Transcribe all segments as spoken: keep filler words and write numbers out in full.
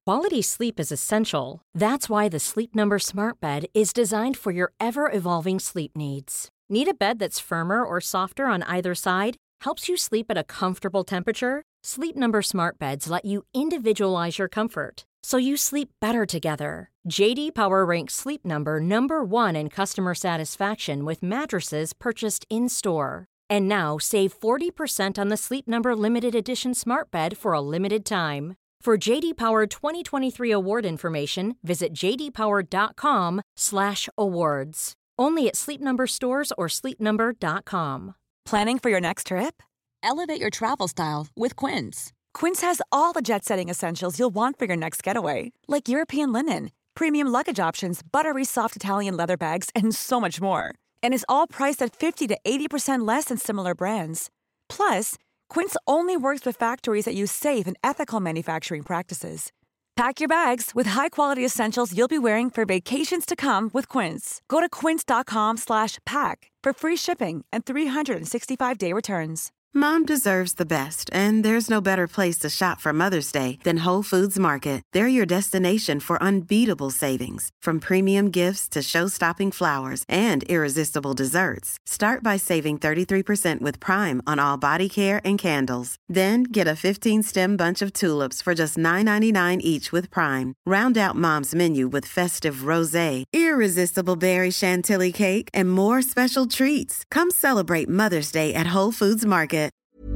Quality sleep is essential. That's why the Sleep Number Smart Bed is designed for your ever-evolving sleep needs. Need a bed that's firmer or softer on either side? Helps you sleep at a comfortable temperature? Sleep Number Smart Beds let you individualize your comfort, so you sleep better together. J D Power ranks Sleep Number number one in customer satisfaction with mattresses purchased in-store. And now, save forty percent on the Sleep Number Limited Edition Smart Bed for a limited time. For J D Power twenty twenty-three award information, visit j d power dot com slash awards. Only at Sleep Number stores or sleep number dot com. Planning for your next trip? Elevate your travel style with Quince. Quince has all the jet-setting essentials you'll want for your next getaway, like European linen, premium luggage options, buttery soft Italian leather bags, and so much more. And is all priced at fifty to eighty percent less than similar brands. Plus, Quince only works with factories that use safe and ethical manufacturing practices. Pack your bags with high-quality essentials you'll be wearing for vacations to come with Quince. Go to quince.com slash pack for free shipping and three sixty-five day returns. Mom deserves the best, and there's no better place to shop for Mother's Day than Whole Foods Market. They're your destination for unbeatable savings, from premium gifts to show-stopping flowers and irresistible desserts. Start by saving thirty-three percent with Prime on all body care and candles. Then get a fifteen-stem bunch of tulips for just nine ninety-nine each with Prime. Round out Mom's menu with festive rosé, irresistible berry chantilly cake, and more special treats. Come celebrate Mother's Day at Whole Foods Market.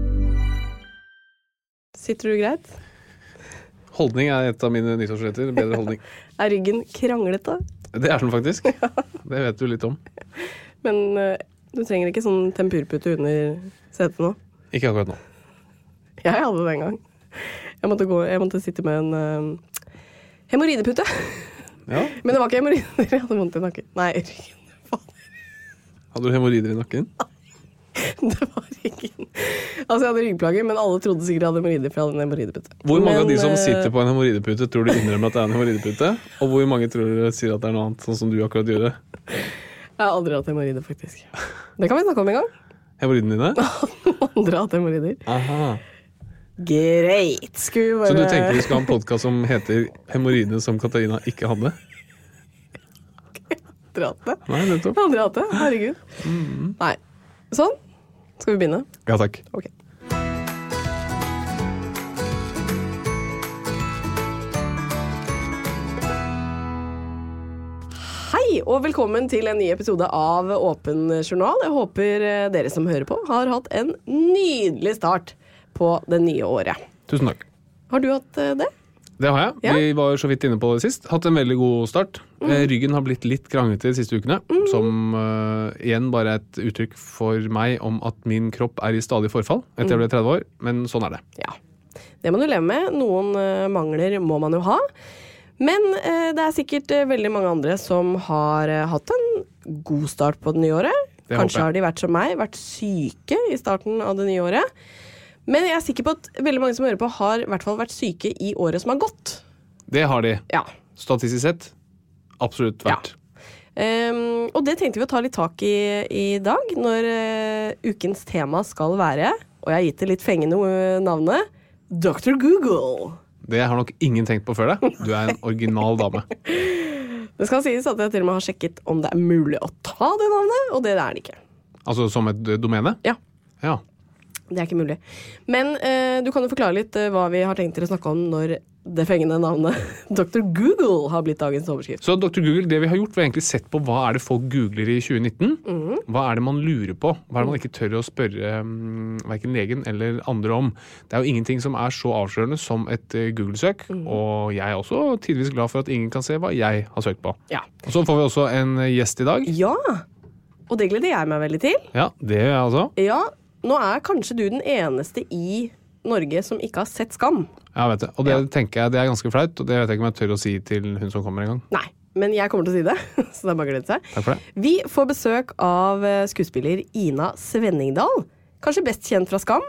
Sitter du greit? Holdning er et av mine nyttårsretter. Bedre holdning. Er ryggen kranglete? Det er den faktisk. Det vet du litt om. Men uh, du trenger ikke sånn tempurpute under setet nå? Ikke akkurat nå. Jeg hadde det en gang. Jeg måtte, gå, jeg måtte sitte med en uh, hemorridepute. Ja. Men det var ikke hemorrider. Jeg hadde vondt i nakken. Nei, ryggen. Hadde du hemorrider i nakken? Det var ryggen. Altså jeg hadde ryggplager, men alle trodde sikkert jeg hadde hemorrider, for jeg hadde en hemorridepute. Hvor mange men, av de som sitter på en hemorridepute tror du innrømmer at det er en hemorridepute? Og hvor mange tror du sier at det er noe annet, sånn som du akkurat gjør det? Jeg har aldri hatt hemorrider, faktisk. Det kan vi snakke om en gang. Hemorridene dine? Andre har hatt hemorrider. Aha. Greit. Bare... Så du tenker vi skal ha en podcast som heter Hemorridene som Katarina ikke hadde? Aldri hatt det. Nei, nettopp. Aldri hatt det, herregud. Mm-hmm. Nei. Sånn, skal vi begynne? Ja, takk. Ok. Hei, og velkommen til en ny episode av Åpen Journal. Jeg håper dere som hører på har hatt en nydelig start på det nye året. Tusen takk. Har du hatt det? Det har jeg. Ja. Vi var så vidt inne på det sist. Hatt en veldig god start. Mm. Ryggen har blitt litt kranglete de siste ukene, mm. som uh, igjen bare er et uttrykk for meg om at min kropp er i stadig forfall etter jeg ble tretti år, men sånn er det. Ja, det må du leve med. Noen uh, mangler må man jo ha. Men uh, det er sikkert uh, veldig mange andre som har uh, hatt en god start på det nye året. Det Kanskje har de vært som meg, vært syke i starten av det nye året. Men jeg er sikker på at veldig mange som hører på har i hvert fall vært syke i året som har gått. Det har de. Ja. Statistisk sett. Absolutt vært. Ja. Um, og det tenkte vi å ta litt tak i i dag, når uh, ukens tema skal være, og jeg har gitt det litt fengende navnet, doktor Google. Det har nok ingen tenkt på før det. Du er en original dame. Det skal sies at jeg til og med har sjekket om det er mulig å ta det navnet, og det er det ikke. Altså som et domene? Ja. Ja. Det er ikke mulig. Men eh, du kan jo forklare litt eh, hva vi har tenkt til å snakke om når det fengende navnet doktor Google har blitt dagens overskrift. Så doktor Google, det vi har gjort, vi har egentlig sett på hva er det folk googler i tjue nitten. Mm. Hva er det man lurer på? Hva er det man ikke tør å spørre um, hverken legen eller andre om? Det er jo ingenting som er så avslørende som et uh, Google-søk, mm. og jeg er også tidligvis glad for at ingen kan se hva jeg har søkt på. Ja. Og så får vi også en gjest i dag. Ja, og det gleder jeg meg veldig til. Ja, det gjør jeg også. Ja, nå er kanskje du den eneste i Norge som ikke har sett Skam. Ja, vet du. Og det ja. tenker jeg det er ganske flaut, og det vet jeg ikke om jeg tør å si til hun som kommer en gang. Nei, men jeg kommer til å si det, så det er bare å glede seg. Takk for det. Vi får besøk av skuespiller Ina Svenningdal, kanskje best kjent fra Skam.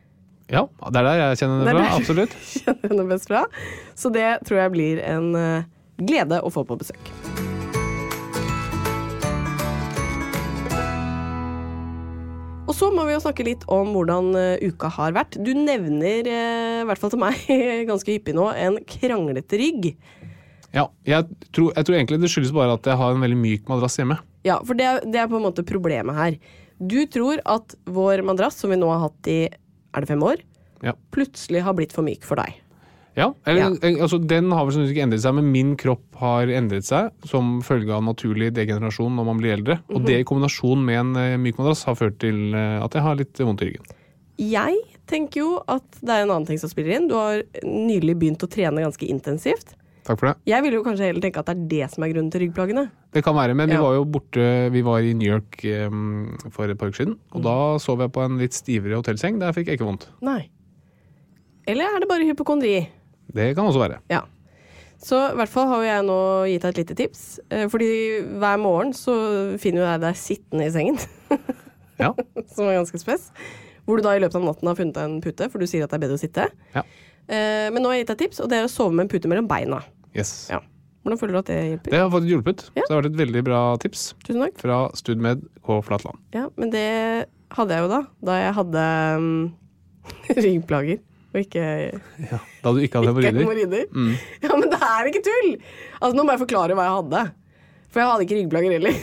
Ja, det er der jeg kjenner henne fra, absolutt. Kjenner henne best fra. Så det tror jeg blir en glede å få på besøk. Og Og så må vi jo snakke litt om hvordan uh, uka har vært. Du nevner, uh, i hvert fall til meg, ganske hyppig nå, en kranglete rygg. Ja, jeg tror, jeg tror egentlig det skyldes bare at jeg har en veldig myk madrass hjemme. Ja, for det, det er på en måte problemet her. Du tror at vår madrass, som vi nå har hatt i, er det fem år? Ja. Plutselig har blitt for myk for deg. Ja, eller, Ja. altså den har vel ikke endret seg, men min kropp har endret seg som følge av naturlig degenerasjon når man blir eldre. Og det i kombinasjon med en uh, myk madrass har ført til uh, at jeg har litt vondt i ryggen. Jeg tenker jo at det er en annen ting som spiller inn. Du har nylig begynt å trene ganske intensivt. Takk for det. Jeg vil jo kanskje heller tenke at det er det som er grunnen til ryggplagene. Det kan være, men Ja. vi var jo borte, vi var i New York um, for et par uker siden, og da sov jeg på en litt stivere hotellseng, der fikk jeg ikke vondt. Nei. Eller er det bare hypokondri? Det kan også være. Ja. Så i hvert fall har jo jeg nå gitt deg et lite tips. eh, Fordi hver morgen så finner jeg deg sittende i sengen. Ja. Som er ganske spes. Hvor du da i løpet av natten har funnet deg en pute, for du sier at det er bedre å sitte. Ja. Eh, Men nå har jeg gitt deg et tips, og det er å sove med en pute mellom beina. Yes. Ja. Hvordan føler du at det hjelper? Det har faktisk hjulpet. Ja. Så det har vært et veldig bra tips Tusen takk. fra Studmed K. Flatland. Ja, men det hadde jeg jo da, da jeg hadde um, ryggplager. Og ikke, Ja. Da du ikke hadde ikke hemorrider. hemorrider. Mm. Ja, men det er ikke tull! Altså, nå må jeg forklare hva jeg hadde. For jeg hadde ikke ryggplager heller.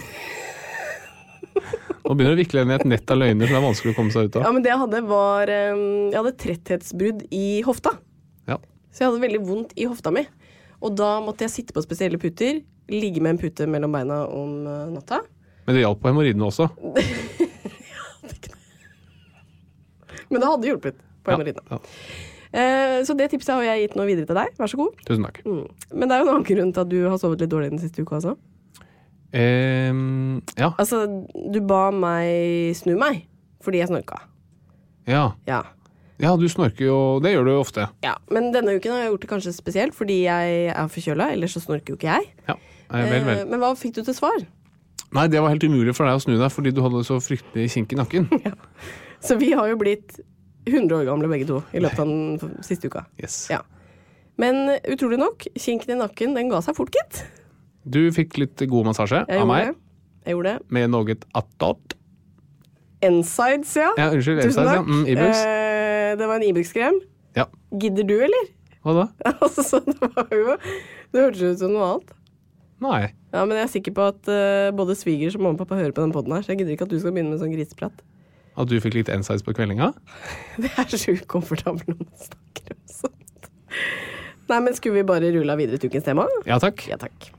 Nå begynner det å vikle inn i et nett av løgner som er vanskelig å komme seg ut av. Ja, men det jeg hadde var um, Jeg hadde tretthetsbrudd i hofta. Ja. Så jeg hadde veldig vondt i hofta mi. Og da måtte jeg sitte på spesielle puter, ligge med en pute mellom beina om uh, natta. Men det hjalp på hemorridene også. Men det hadde hjulpet på hemorridene. Ja. Eh, så det tipset har jeg gitt nå videre til deg. Vær så god. Tusen takk. Mm. Men det er jo en annen grunn til at du har sovet litt dårlig den siste uka også. Um, ja. Altså, du ba meg snu meg fordi jeg snorka. Ja. Ja. Ja, du snorker jo, det gjør du jo ofte. Ja, men denne uken har jeg gjort det kanskje spesielt fordi jeg er forkjøla, ellers så snorker jo ikke jeg. Ja, eh, vel, vel. Eh, men hva fikk du til svar? Nei, det var helt umulig for deg å snu deg, fordi du hadde så fryktelig kink i nakken. Så vi har jo blitt hundre år gamle begge to i løpet av den siste uka. Yes. Ja. Men utrolig nok, kinken i nakken, den ga seg fort, gitt. Du fikk litt god massasje Jeg av gjorde meg, det. Jeg gjorde det. med noe attåt. N-sides, ja. Ja, unnskyld, Tusen N-sides, ja. takk. Mm, Ibux. Eh, det var en Ibux-krem. Ja. Gidder du, eller? Hva da? Altså, det var jo Det hørtes ut som noe annet. Nei. Ja, men jeg er sikker på at uh, både svigers og mamma og pappa hører på den podden her, så jeg gidder ikke at du skal begynne med sånn griseprat. At du fikk litt N-sides på kveldinga? Det er så ukomfortabelt når man snakker om sånt. Nei, men skulle vi bare rulle av videre til ukens tema? Ja, takk. Ja, takk.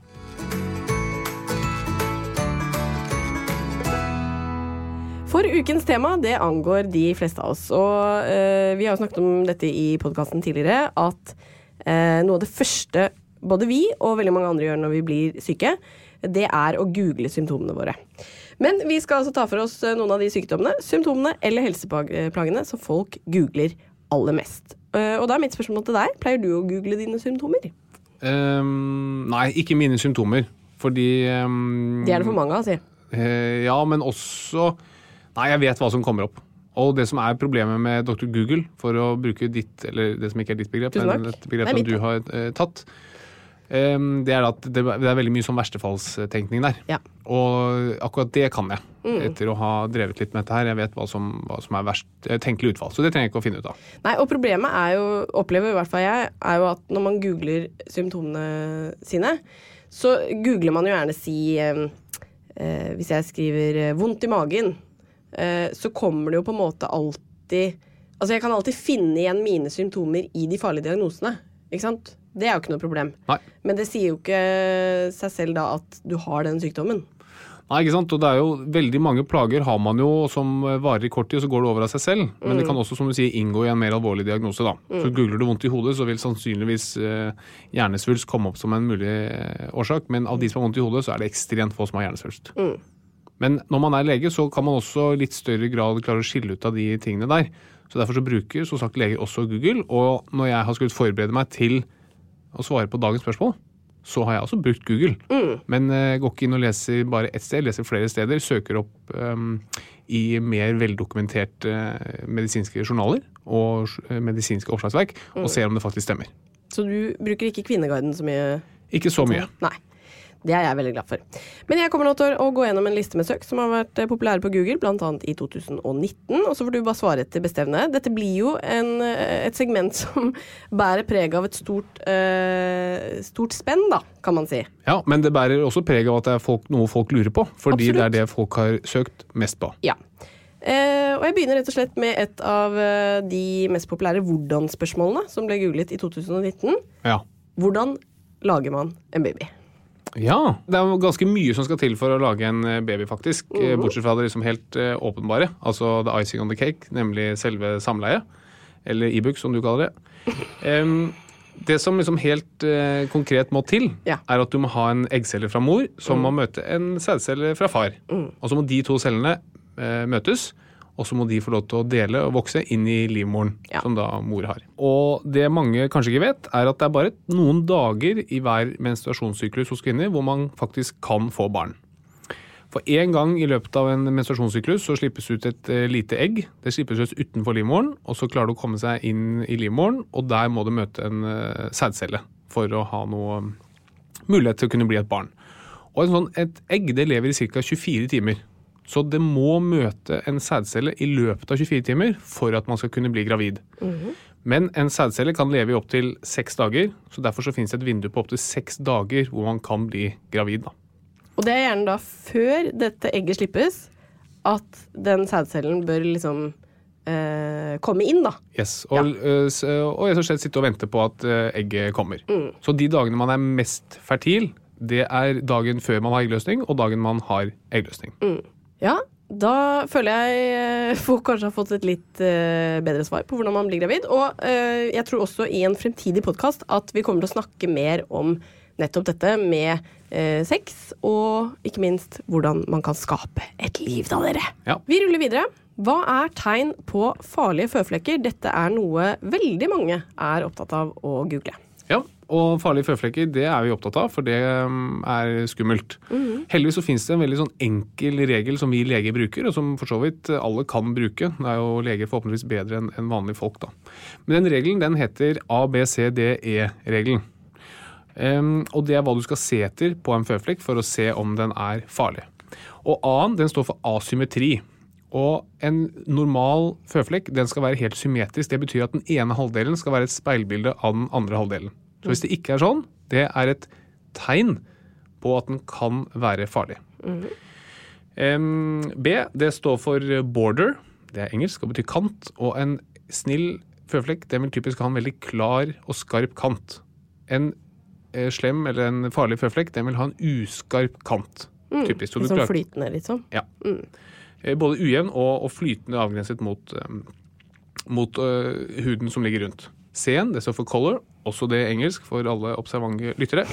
For ukens tema, det angår de fleste av oss. Og uh, vi har jo snakket om dette i podcasten tidligere, at uh, noe av det første både vi og veldig mange andre gjør når vi blir syke, det er å google symptomene våre. Men vi skal altså ta for oss noen av de sykdommene, symptomene eller helseplagene som folk googler aller mest. Uh, og da er mitt spørsmål til deg, pleier du å google dine symptomer? Um, nei, ikke mine symptomer, fordi um, Det er det for mange av, si. Uh, ja, men også Nei, jeg vet hva som kommer opp. Og det som er problemet med doktor Google, for å bruke ditt, eller det som ikke er ditt begrep, Tusen men takk. et begrep Det er som mitt, du da. har uh, tatt, um, det er at det, det er veldig mye sånn verstefallstenkning der. Ja. Og akkurat det kan jeg, Mm. etter å ha drevet litt med dette her. Jeg vet hva som, hva som er verst eh, tenkelig utfall, så det trenger jeg ikke å finne ut av. Nei, og problemet er jo, opplever i hvert fall jeg, er jo at når man googler symptomene sine, så googler man jo gjerne si, eh, eh, hvis jeg skriver eh, vondt i magen, eh, så kommer det jo på en måte alltid, altså jeg kan alltid finne igjen mine symptomer i de farlige diagnosene, ikke sant? Det er jo ikke noe problem. Nei. Men det sier jo ikke seg selv da at du har den sykdommen. Nei, ikke sant? Og det er jo veldig mange plager har man jo som varer i kort tid, og så går det over av seg selv. Men det kan også, som du sier, inngå i en mer alvorlig diagnose da. Så googler du vondt i hodet, så vil sannsynligvis eh, hjernesvulst komme opp som en mulig eh, årsak. Men av de som har vondt i hodet, så er det ekstremt få som har hjernesvulst. Mm. Men når man er lege, så kan man også i litt større grad klare å skille ut av de tingene der. Så derfor så bruker som sagt leger også Google. Og når jeg har skulle forberede meg til å svare på dagens spørsmål, så har jeg også brukt Google. Mm. Men uh, går ikke inn og leser bare ett sted, leser flere steder, søker opp um, i mer veldokumenterte uh, medisinske journaler og uh, medisinske oppslagsverk, mm. og ser om det faktisk stemmer. Så du bruker ikke Kvinneguiden så mye? Ikke så mye. Nei. Det er jeg veldig glad for. Men jeg kommer nå til å gå gjennom en liste med søk som har vært populære på Google, blant annet i to tusen nitten, og så får du bare svare til bestevne. Dette blir jo en, et segment som bærer preg av et stort, uh, stort spenn, da, kan man si. Ja, men det bærer også preg av at det er folk, noe folk lurer på, fordi Absolutt. Det er det folk har søkt mest på. Ja. Uh, og jeg begynner rett og slett med et av uh, de mest populære hvordan-spørsmålene som ble googlet i to tusen nitten. Ja. Hvordan lager man en baby? Ja, det er ganske mye som skal til for å lage en baby faktisk, mm-hmm. bortsett fra det liksom helt uh, åpenbare, altså the icing on the cake, nemlig selve samleie, eller e-book som du kaller det. Um, det som liksom helt uh, konkret må til, ja. Er at du må ha en eggcelle fra mor, som mm. må møte en sædcelle fra far. Mm. Og så må de to cellene uh, møtes, og så må de få lov til å dele og vokse inn i livmoren, ja. Som da mor har. Og det mange kanskje ikke vet, er at det er bare noen dager i hver menstruasjonssyklus hos kvinner hvor man faktisk kan få barn. For en gang i løpet av en menstruasjonssyklus så slippes ut et uh, lite egg. Det slippes ut utenfor livmoren, og så klarer det å komme seg inn i livmoren, og der må det møte en uh, sædcelle for å ha noe um, mulighet til å kunne bli et barn. Og en sånn, et egg det lever i ca. tjuefire timer. Så det må møte en sædcelle i løpet av tjuefire timer for at man skal kunne bli gravid. Mm-hmm. Men en sædcelle kan leve i opp til seks dager, så derfor så finnes det et vindu på opp til seks dager hvor man kan bli gravid. Da. Og det er gjerne da før dette egget slippes, at den sædcellen bør liksom eh, komme inn da. Yes, og, ja. uh, og jeg så slett sitte og vente på at uh, egget kommer. Mm. Så de dagene man er mest fertil, det er dagen før man har eggløsning, og dagen man har eggløsning. Mm. Ja, da føler jeg folk kanskje har fått et litt uh, bedre svar på hvordan man blir gravid. Og uh, jeg tror også i en fremtidig podcast at vi kommer til å snakke mer om nettopp dette med uh, sex, og ikke minst hvordan man kan skape et liv da, dere. Ja. Vi ruller videre. Hva er tegn på farlige føflekker? Dette er noe veldig mange er opptatt av å google. Ja, og farlige føflekker, det er vi opptatt av, for det er skummelt. Mm-hmm. Heldigvis så finnes det en veldig sånn enkel regel som vi leger bruker, og som for så vidt alle kan bruke. Det er jo leger forhåpentligvis bedre enn vanlige folk da. Men den regelen, den heter A B C D E-regelen. Um, og det er hva du skal se etter på en føflekk for å se om den er farlig. Og A-en, den står for asymmetri. Og en normal føflekk, den skal være helt symmetrisk. Det betyr at den ene halvdelen skal være et speilbilde av den andre halvdelen. Så hvis det ikke er sånn, det er et tegn på at den kan være farlig. Mm-hmm. Um, B, det står for border. Det er engelsk og betyr kant. Og en snill føflekk, den vil typisk ha en veldig klar og skarp kant. En eh, slem eller en farlig føflekk, den vil ha en uskarp kant. Mm, typisk. Så sånn flytende litt sånn. Ja. Mm. Både ujevn og, og flytende avgrenset mot, um, mot uh, huden som ligger rundt. C-en, det står for color, også det er engelsk for alle observante lyttere.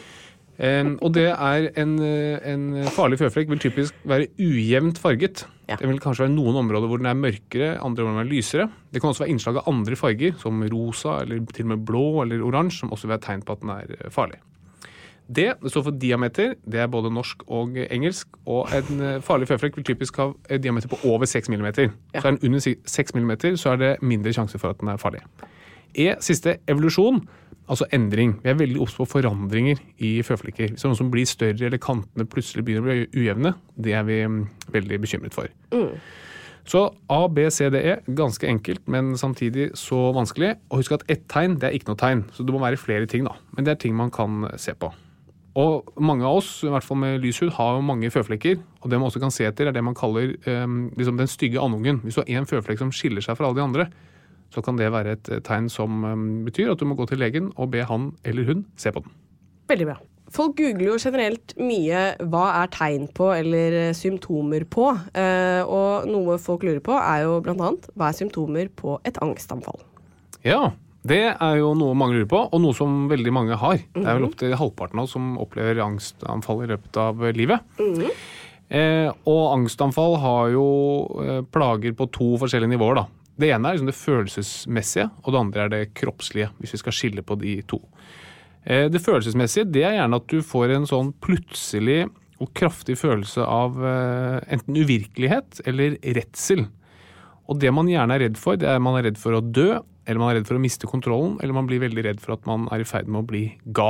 Um, og det er en, en farlig føflekk vil typisk være ujevnt farget. Ja. Det vil kanskje være noen områder hvor den er mørkere, andre områder er lysere. Det kan også være innslag av andre farger, som rosa, eller til og med blå eller oransje, som også vil være tegn på at den er farlig. Det, det står for diameter, det er både norsk og engelsk, og en farlig føflekk vil typisk ha et diameter på over seks millimeter. Ja. Så er den under seks millimeter, så er det mindre sjanse for at den er farlig. E, siste, evolusjon, altså endring. Vi er veldig obs på forandringer i føflekker. Hvis det er noe som blir større, eller kantene plutselig begynner å bli ujevne, det er vi veldig bekymret for. Mm. Så A, B, C, D, E, ganske enkelt, men samtidig så vanskelig. Og husk at ett tegn, det er ikke noe tegn, så det må være flere ting da. Men det er ting man kan se på. Og mange av oss, i hvert fall med lyshud, har jo mange føflekker, og det man også kan se etter er det man kaller um, liksom den stygge andungen. Hvis du har en føflekk som skiller seg fra alle de andre, så kan det være et tegn som um, betyr at du må gå til legen og be han eller hun se på den. Veldig bra. Folk googler jo generelt mye hva er tegn på eller symptomer på, uh, og noe folk lurer på er jo blant annet hva er symptomer på et angstanfall. Ja, det er jo noe mange lurer på, og noe som veldig mange har. Mm-hmm. Det er vel opp til halvparten av oss som opplever angstanfall i løpet av livet. Mm-hmm. eh, og angstanfall har jo eh, plager på to forskjellige nivåer da. Det ene er liksom det følelsesmessige, og det andre er det kroppslige, hvis vi skal skille på de to. Eh, det følelsesmessige, det er gjerne at du får en sånn plutselig og kraftig følelse av eh, enten uvirkelighet eller redsel. Og det man gjerne er redd for, det er man er redd for å dø, eller man er redd for å miste kontrollen, eller man blir veldig redd for at man er i ferd med å bli gal.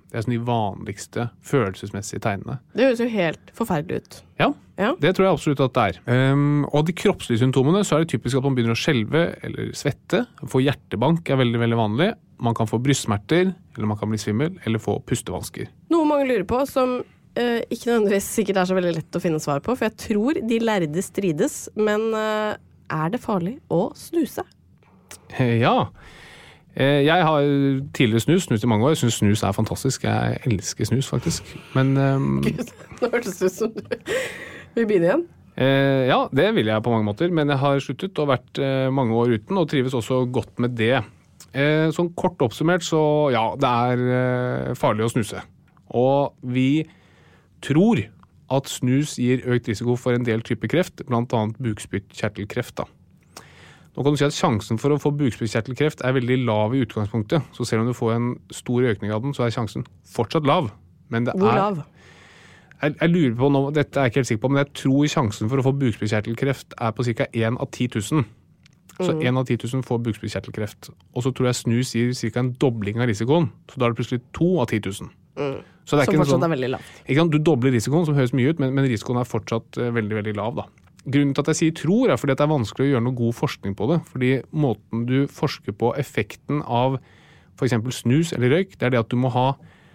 Det er sånn de vanligste følelsesmessige tegnene. Det høres jo helt forferdelig ut. Ja, ja. Det tror jeg absolutt at det er. Um, og de kroppslige symptomene, så er det typisk at man begynner å skjelve eller svette. Få hjertebank er veldig, veldig vanlig. Man kan få brystsmerter, eller man kan bli svimmel, eller få pustevansker. Noe mange lurer på, som uh, ikke nødvendigvis sikkert er så veldig lett å finne svar på, for jeg tror de lærde strides, men uh, er det farlig å snuse? Ja, jeg har tidligere snus, snus i mange år. Jeg synes snus er fantastisk. Jeg elsker snus, faktisk. Men um, Gud, nå hørtes det ut som du vil begynne igjen. Eh, ja, det vil jeg på mange måter. Men jeg har sluttet og vært eh, mange år uten, og trives også godt med det. Eh, sånn kort oppsummert, så ja, det er eh, farlig å snuse. Og vi tror at snus gir økt risiko for en del typer kreft, blant annet bukspyttkjertelkreft, da. Nå kan du si at sjansen for å få bukspyttkjertelkreft er veldig lav i utgangspunktet. Så selv om du får en stor økning av den, så er sjansen fortsatt lav. Men det Hvor er, lav? Jeg, jeg lurer på nå, dette er jeg ikke helt sikker på, men jeg tror sjansen for å få bukspyttkjertelkreft er på ca. én av ti tusen. Så én mm. av ti tusen får bukspyttkjertelkreft. Og så tror jeg snus gir ca. en dobling av risikoen. Så da er det plutselig to av ti tusen. Mm. Så det er som ikke fortsatt sånn, er veldig lavt. Ikke sant? Du dobler risikoen, som høres mye ut, men, men risikoen er fortsatt uh, veldig, veldig lav, da. Grunnen til at jeg sier tror er fordi at det er vanskelig å gjøre noe god forskning på det. Fordi måten du forsker på effekten av for eksempel snus eller røyk, det er det at du må ha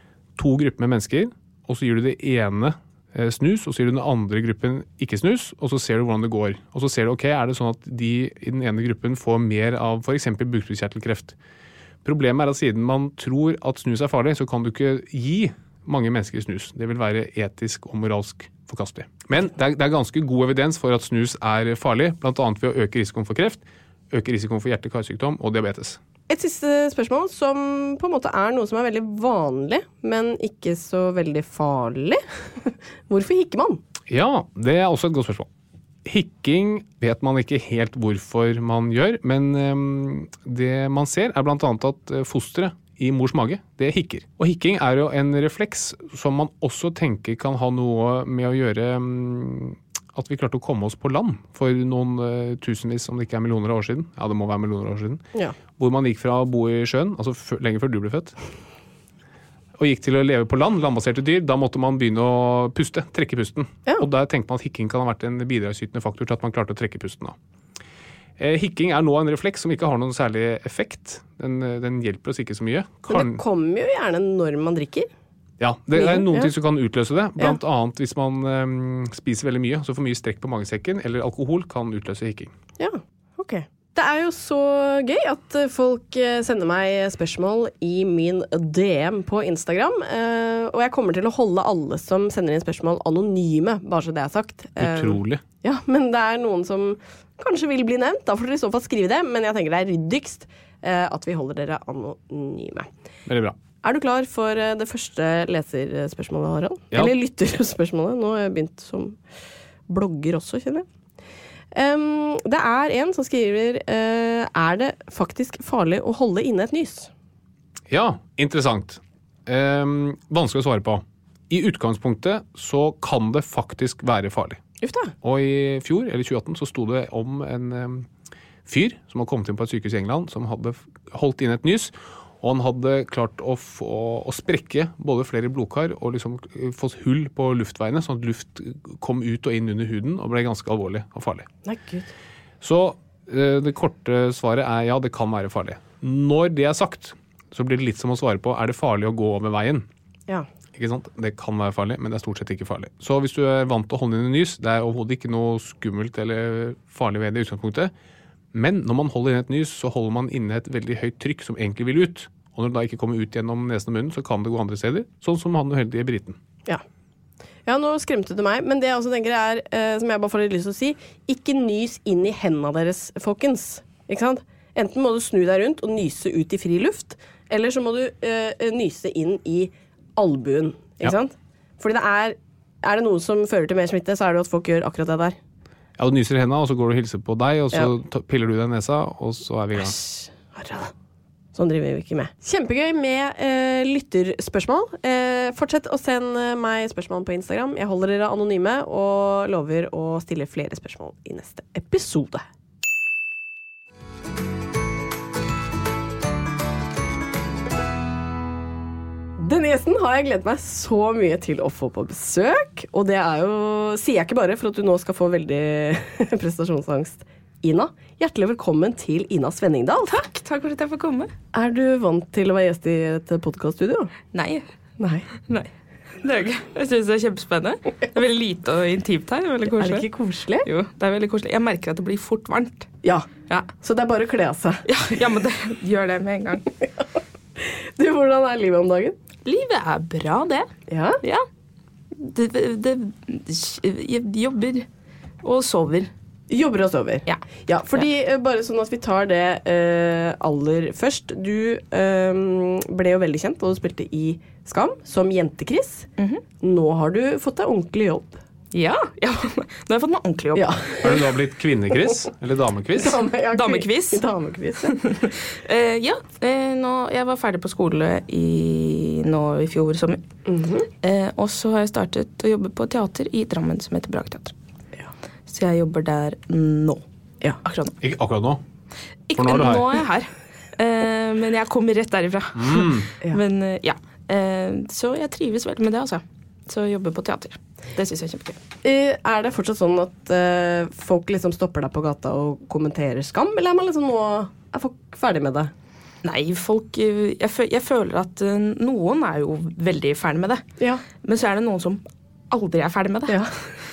to grupper med mennesker, og så gir du det ene snus, og så gir du den andre gruppen ikke snus, og så ser du hvordan det går. Og så ser du, ok, er det sånn at de i den ene gruppen får mer av for eksempel bukspyttkjertelkreft. Problemet er at siden man tror at snus er farlig, så kan du ikke gi mange mennesker snus. Det vil være etisk og moralsk forkastelig. Men det er, det er ganske god evidens for at snus er farlig, blant annet ved å øke risikoen for kreft, øke risikoen for hjerte-karsykdom og diabetes. Et siste spørsmål som på en måte er noe som er veldig vanlig, men ikke så veldig farlig. Hvorfor hikker man? Ja, det er også et godt spørsmål. Hikking vet man ikke helt hvorfor man gjør, men um, det man ser er blant annet at fosteret i mors mage, det hikker. Og hikking er jo en refleks som man også tenker kan ha noe med å gjøre um, at vi klarte å komme oss på land for noen uh, tusenvis, om det ikke er millioner av år siden. Ja, det må være millioner av år siden. Ja. Hvor man gikk fra å bo i sjøen, altså f- lenge før du ble født, og gikk til å leve på land, landbaserte dyr. Da måtte man begynne å puste, trekke pusten. Ja. Og der tenkte man at hikking kan ha vært en bidragsytende faktor til at man klarte å trekke pusten av. Eh, hikking er nå en refleks som ikke har noen særlig effekt. Den, den hjelper oss ikke så mye. Kan... Men det kommer jo gjerne når man drikker. Ja, det er noen ja. ting som kan utløse det. Blant ja. annet hvis man um, spiser veldig mye, så for mye strekk på magesekken, eller alkohol kan utløse hikking. Ja, ok. Det er jo så gøy at folk sender meg spørsmål i min D M på Instagram, og jeg kommer til å holde alle som sender inn spørsmål anonyme, bare så det er sagt. Utrolig. Ja, men det er noen som kanskje vil bli nevnt, da får dere i så fall skrive det, men jeg tenker det er ryddigst at vi holder dere anonyme. Veldig bra. Er du klar for det første leserspørsmålet, Harald? Ja. Eller lytterspørsmålet? Nå har jeg begynt som blogger også, kjenner jeg. Um, det er en som skriver uh, er det faktisk farlig å holde inne et nys? Ja, interessant. Um, vanskelig å svare på. I utgangspunktet så kan det faktisk være farlig. Uff da. Og i fjor, eller tjue atten, så sto det om en um, fyr som har kommet inn på et sykehus i England, som hadde holdt inn et nys, og han hadde klart å, få, å sprekke både flere blodkar og liksom fått hull på luftveiene, sånn at luft kom ut og inn under huden og ble ganske alvorlig og farlig. Nei, Gud. Så det korte svaret er ja, det kan være farlig. Når det er sagt, så blir det litt som å svare på, er det farlig å gå over veien? Ja. Ikke sant? Det kan være farlig, men det er stort sett ikke farlig. Så hvis du er vant til å holde inn i nys, det er overhodet ikke noe skummelt eller farlig ved det i utgangspunktet. Men når man holder inne et nys, så holder man inne et veldig høyt trykk som egentlig vil ut. Og når det da ikke kommer ut gjennom nesen og munnen, så kan det gå andre steder. Sånn som han uheldige briten. Ja. Ja, nå skremte du meg. Men det jeg også tenker er, eh, som jeg bare får litt lyst til å si, ikke nys inn i hendene deres, folkens. Ikke sant? Enten må du snu deg rundt og nyse ut i fri luft, eller så må du eh, nyse inn i albuen. Ikke ja. sant? Fordi det er, er det noe som fører til mer smitte, så er det at folk gjør akkurat det der. Ja, du nyser i hendene, og så går du og hilser på deg, og så ja. piller du deg i nesa, og så er vi i gang. Æsj, sånn driver vi ikke med. Kjempegøy med eh, lytterspørsmål. Eh, fortsett å sende meg spørsmål på Instagram. Jeg holder dere anonyme og lover å stille flere spørsmål i neste episode. Denne gjesten har jeg gledet meg så mye til å få på besøk, og det er jo, sier jeg ikke bare for at du nå skal få veldig prestasjonsangst. Ina, hjertelig velkommen til Ina Svenningdal. Takk, takk for at jeg får komme. Er du vant til å være gjest i et podcaststudio? Nei. Nei. Nei. Det er ikke. Jeg synes det er kjempespennende. Det er veldig lite og intimt her. Veldig koselig. Er det ikke koselig? Jo, det er veldig koselig. Jeg merker at det blir fort varmt. Ja, Ja, så det er bare å kle av seg. ja, ja men det, gjør det med en gang. Du, hvordan er livet om dagen? Livet er bra, det. Ja? Ja. Det, det, jeg jobber og sover. Jobber og sover. Ja. Ja, fordi eh, bare sånn at vi tar det eh, aller først. Du eh, ble jo veldig kjent, og du spilte i Skam som jente-Chris. Mhm. Nå har du fått deg ordentlig jobb. Ja, ja. Nå har jeg fått meg ordentlig jobb. Ja. Er du da blitt kvinne-Chris? Eller dame-Chris? Dame, ja, Damekviss. Damekviss, ja. Eh, ja, eh, nå, jeg var ferdig på skole i, nå i fjor sommer. Mhm. eh, og så har jeg startet å jobbe på teater i Drammen som heter Bragteater. Ja. Så jeg jobber der nå. Ja. Akkurat nå. Ikke akkurat nå. Ikke, For nå er du her. nå er jeg her. Eh, men jeg kommer rett derifra. Mm. Ja. Men eh, ja. Eh, så jeg trives veldig med det, altså. Så jeg jobber på teater. Det synes jeg er kjempegøy. Eh, er det fortsatt sånn at eh, folk liksom stopper deg på gata og kommenterer Skam, eller er man liksom nå er folk ferdig med det? Nei, folk eh, jeg, fø jeg føler at eh, noen er jo veldig ferdig med det. Ja. Men så er det noen som aldri er ferdig med det. Ja.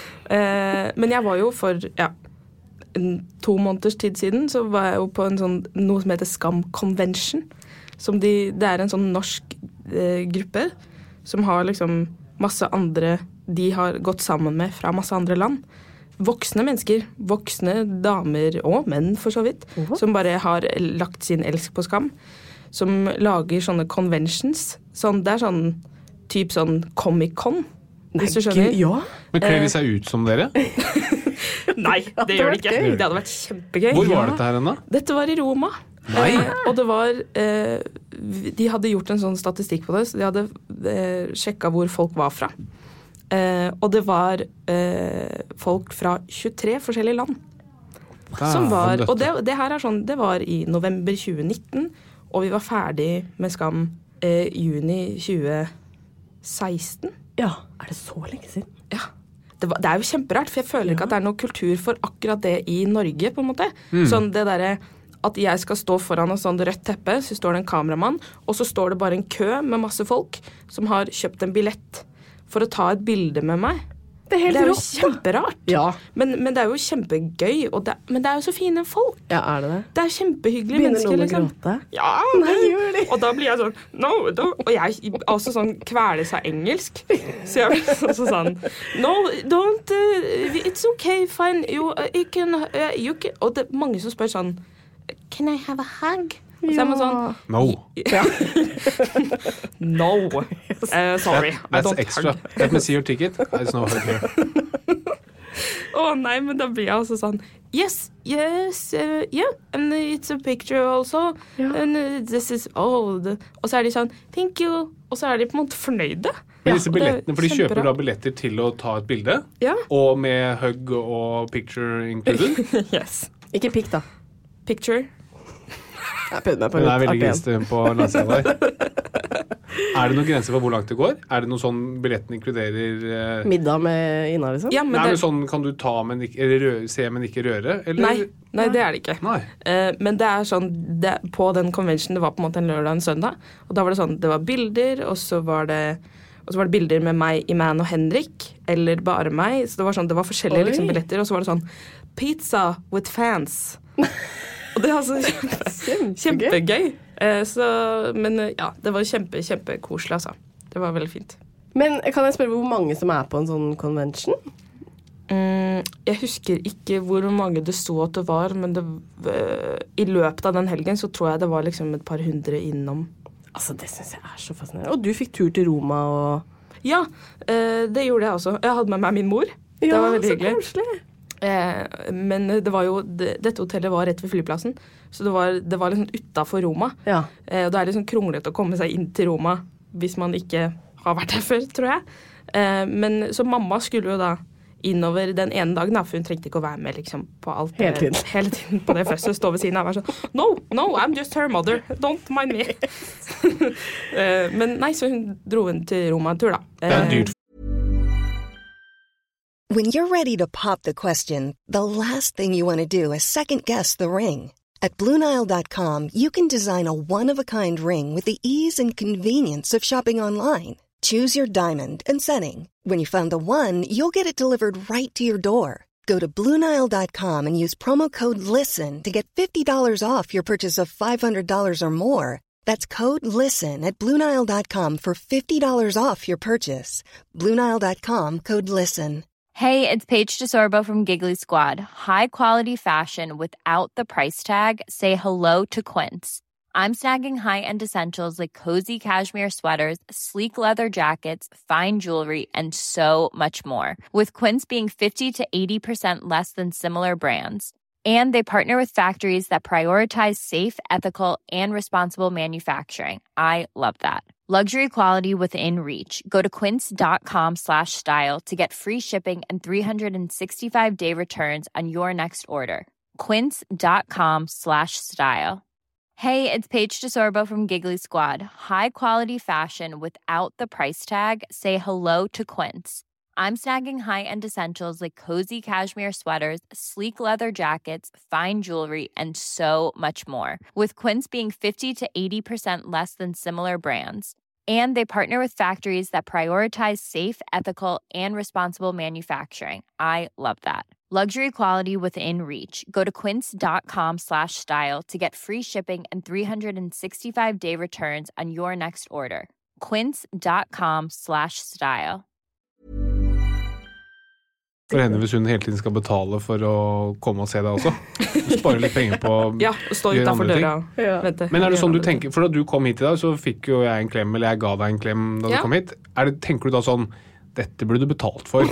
Eh, men jeg var jo for ja, en, to måneders tid siden så var jeg jo på en sånn, noe som heter Skam Convention. Som de, det er en sånn norsk eh, gruppe som har liksom masse andre de har gått sammen med fra masse andre land. Voksne mennesker, voksne damer og menn for så vidt, Oho. som bare har lagt sin elsk på Skam. Som lager sånne conventions. Sånn, det er sånn typ sånn Comic-Con. Hvis du skjønner. Gud, ja. Men kler de seg ut som dere? Nei, det hadde gjør vært det ikke. gøy. Det hadde vært kjempegøy. Hvor var dette her ennå? Dette var i Roma. Nei. Eh, og det var eh, de hadde gjort en sånn statistikk på det, så de hadde eh, sjekket hvor folk var fra. Eh, og det var eh, folk fra tjuetre forskjellige land. Som var, og det, det her er sånn, det var i november tjue nitten, og vi var ferdig med Skam eh, juni tjue seksten. Ja, er det så lenge siden? Ja. Det, var, det er jo kjemperart, for jeg føler ikke at det er noe kultur for akkurat det i Norge, på en måte. Sånn det derre at jeg skal stå foran et sånt rødt teppe, så står det en kameramann, og så står det bare en kø med masse folk som har kjøpt en billett for å ta et bilde med meg. Det er helt Det er jo rått, da. kjemperart. Ja. Men, men det er jo kjempegøy, og det, men det er jo så fine folk. Ja, er det det? Det er kjempehyggelige Begynner mennesker, noen å liksom. gråte? Ja, Nei, gjør de? og da blir jeg sånn no, no. Og jeg også sånn kveles av engelsk. Så jeg blir også sånn no, don't uh, it's okay, fine you, uh, you can, uh, you can. Og det er mange som spør sånn can I have a hug? Og så er man sånn No. ja. No. Uh, sorry, I That's don't extra. hug. Let me see your ticket. There's no hug here. Å nei, men da blir jeg også sånn yes, yes, uh, yeah, and it's a picture also, Ja. and uh, this is old. Og så er de sånn thank you, og så er de på en måte fornøyde. Men disse og det er billettene, for de kjøper da kjempebra. billetter til å ta et bilde, Ja. og med hug og picture included. Yes. Ikke pikk, da. Picture. Jeg prøvde meg på Hun litt er veldig artig en. grisete hun på landsida der. Er det noen grenser for hvor langt det går? Er det noe sånn billetten inkluderer eh, Middag med Ina, liksom? Ja, men Nei, det, men sånn kan du ta, men ikke, eller rø se, men ikke røre? Eller? nei, nei, det er det ikke. Nei. Eh, men det er sånn, det, på den convention, det var på en måte en lørdag og en søndag, og da var det sånn, det var bilder, og så var det, og så var det bilder med meg, Iman og Henrik, eller bare meg, så det var sånn, det var forskjellige liksom, Oi. billetter, og så var det sånn, pizza with fans. Og det er altså kjempe, kjempegøy. Eh, så, men eh, ja, det var kjempe, kjempekoselig, altså. Det var veldig fint. Men kan jeg spørre hvor mange som er på en sånn convention? Mm, jeg husker ikke hvor mange det sto at det var, men det, øh, i løpet av den helgen så tror jeg det var liksom et par hundre innom. Altså, det synes jeg er så fascinerende. Og du fikk tur til Roma og... Ja, øh, det gjorde jeg også. Jeg hadde med meg min mor. Det var veldig hyggelig. så koselig. Eh, men det var jo, det, dette hotellet var rett ved flyplassen, så det var, det var liksom utenfor Roma. Ja. Eh, og det er liksom kronglete å komme seg inn til Roma hvis man ikke har vært der før, tror jeg. Eh, men så mamma skulle jo da innover den ene dagen, da, for hun trengte ikke å være med liksom, på alt hele tiden. Det, hele tiden på det fødselen, stå ved siden av og være sånn, no, no, I'm just her mother, don't mind me. uh, men nei, så hun dro hun til Roma en tur da. Uh, Det er dyrt. When you're ready to pop the question, the last thing you want to do is second-guess the ring. At Blue Nile dot com, you can design a one-of-a-kind ring with the ease and convenience of shopping online. Choose your diamond and setting. When you find the one, you'll get it delivered right to your door. Go to Blue Nile dot com and use promo code LISTEN to get fifty dollars off your purchase of five hundred dollars or more. That's code LISTEN at Blue Nile dot com for fifty dollars off your purchase. Blue Nile dot com, code LISTEN. Hey, it's Paige DeSorbo from Giggly Squad. High quality fashion without the price tag. Say hello to Quince. I'm snagging high-end essentials like cozy cashmere sweaters, sleek leather jackets, fine jewelry, and so much more. With Quince being fifty to eighty percent less than similar brands. And they partner with factories that prioritize safe, ethical, and responsible manufacturing. I love that. Luxury quality within reach. Go to quince.com slash style to get free shipping and three sixty-five day returns on your next order. Quince.com slash style. Hey, it's Paige DeSorbo from Giggly Squad. High quality fashion without the price tag. Say hello to Quince. I'm snagging high-end essentials like cozy cashmere sweaters, sleek leather jackets, fine jewelry, and so much more. With Quince being fifty to eighty percent less than similar brands. And they partner with factories that prioritize safe, ethical, and responsible manufacturing. I love that. Luxury quality within reach. Go to quince.com slash style to get free shipping and three sixty-five day returns on your next order. Quince.com slash style. For henne hvis hun hele tiden skal betale for å komme og se deg også. Du sparer litt penger på ja, stå utenfor døra. Ja. Men er det sånn du tenker, for da du kom hit i dag, så fikk jo jeg en klem, eller jeg ga deg en klem da ja. du kom hit. Er det, tenker du da sånn, dette burde du betalt for?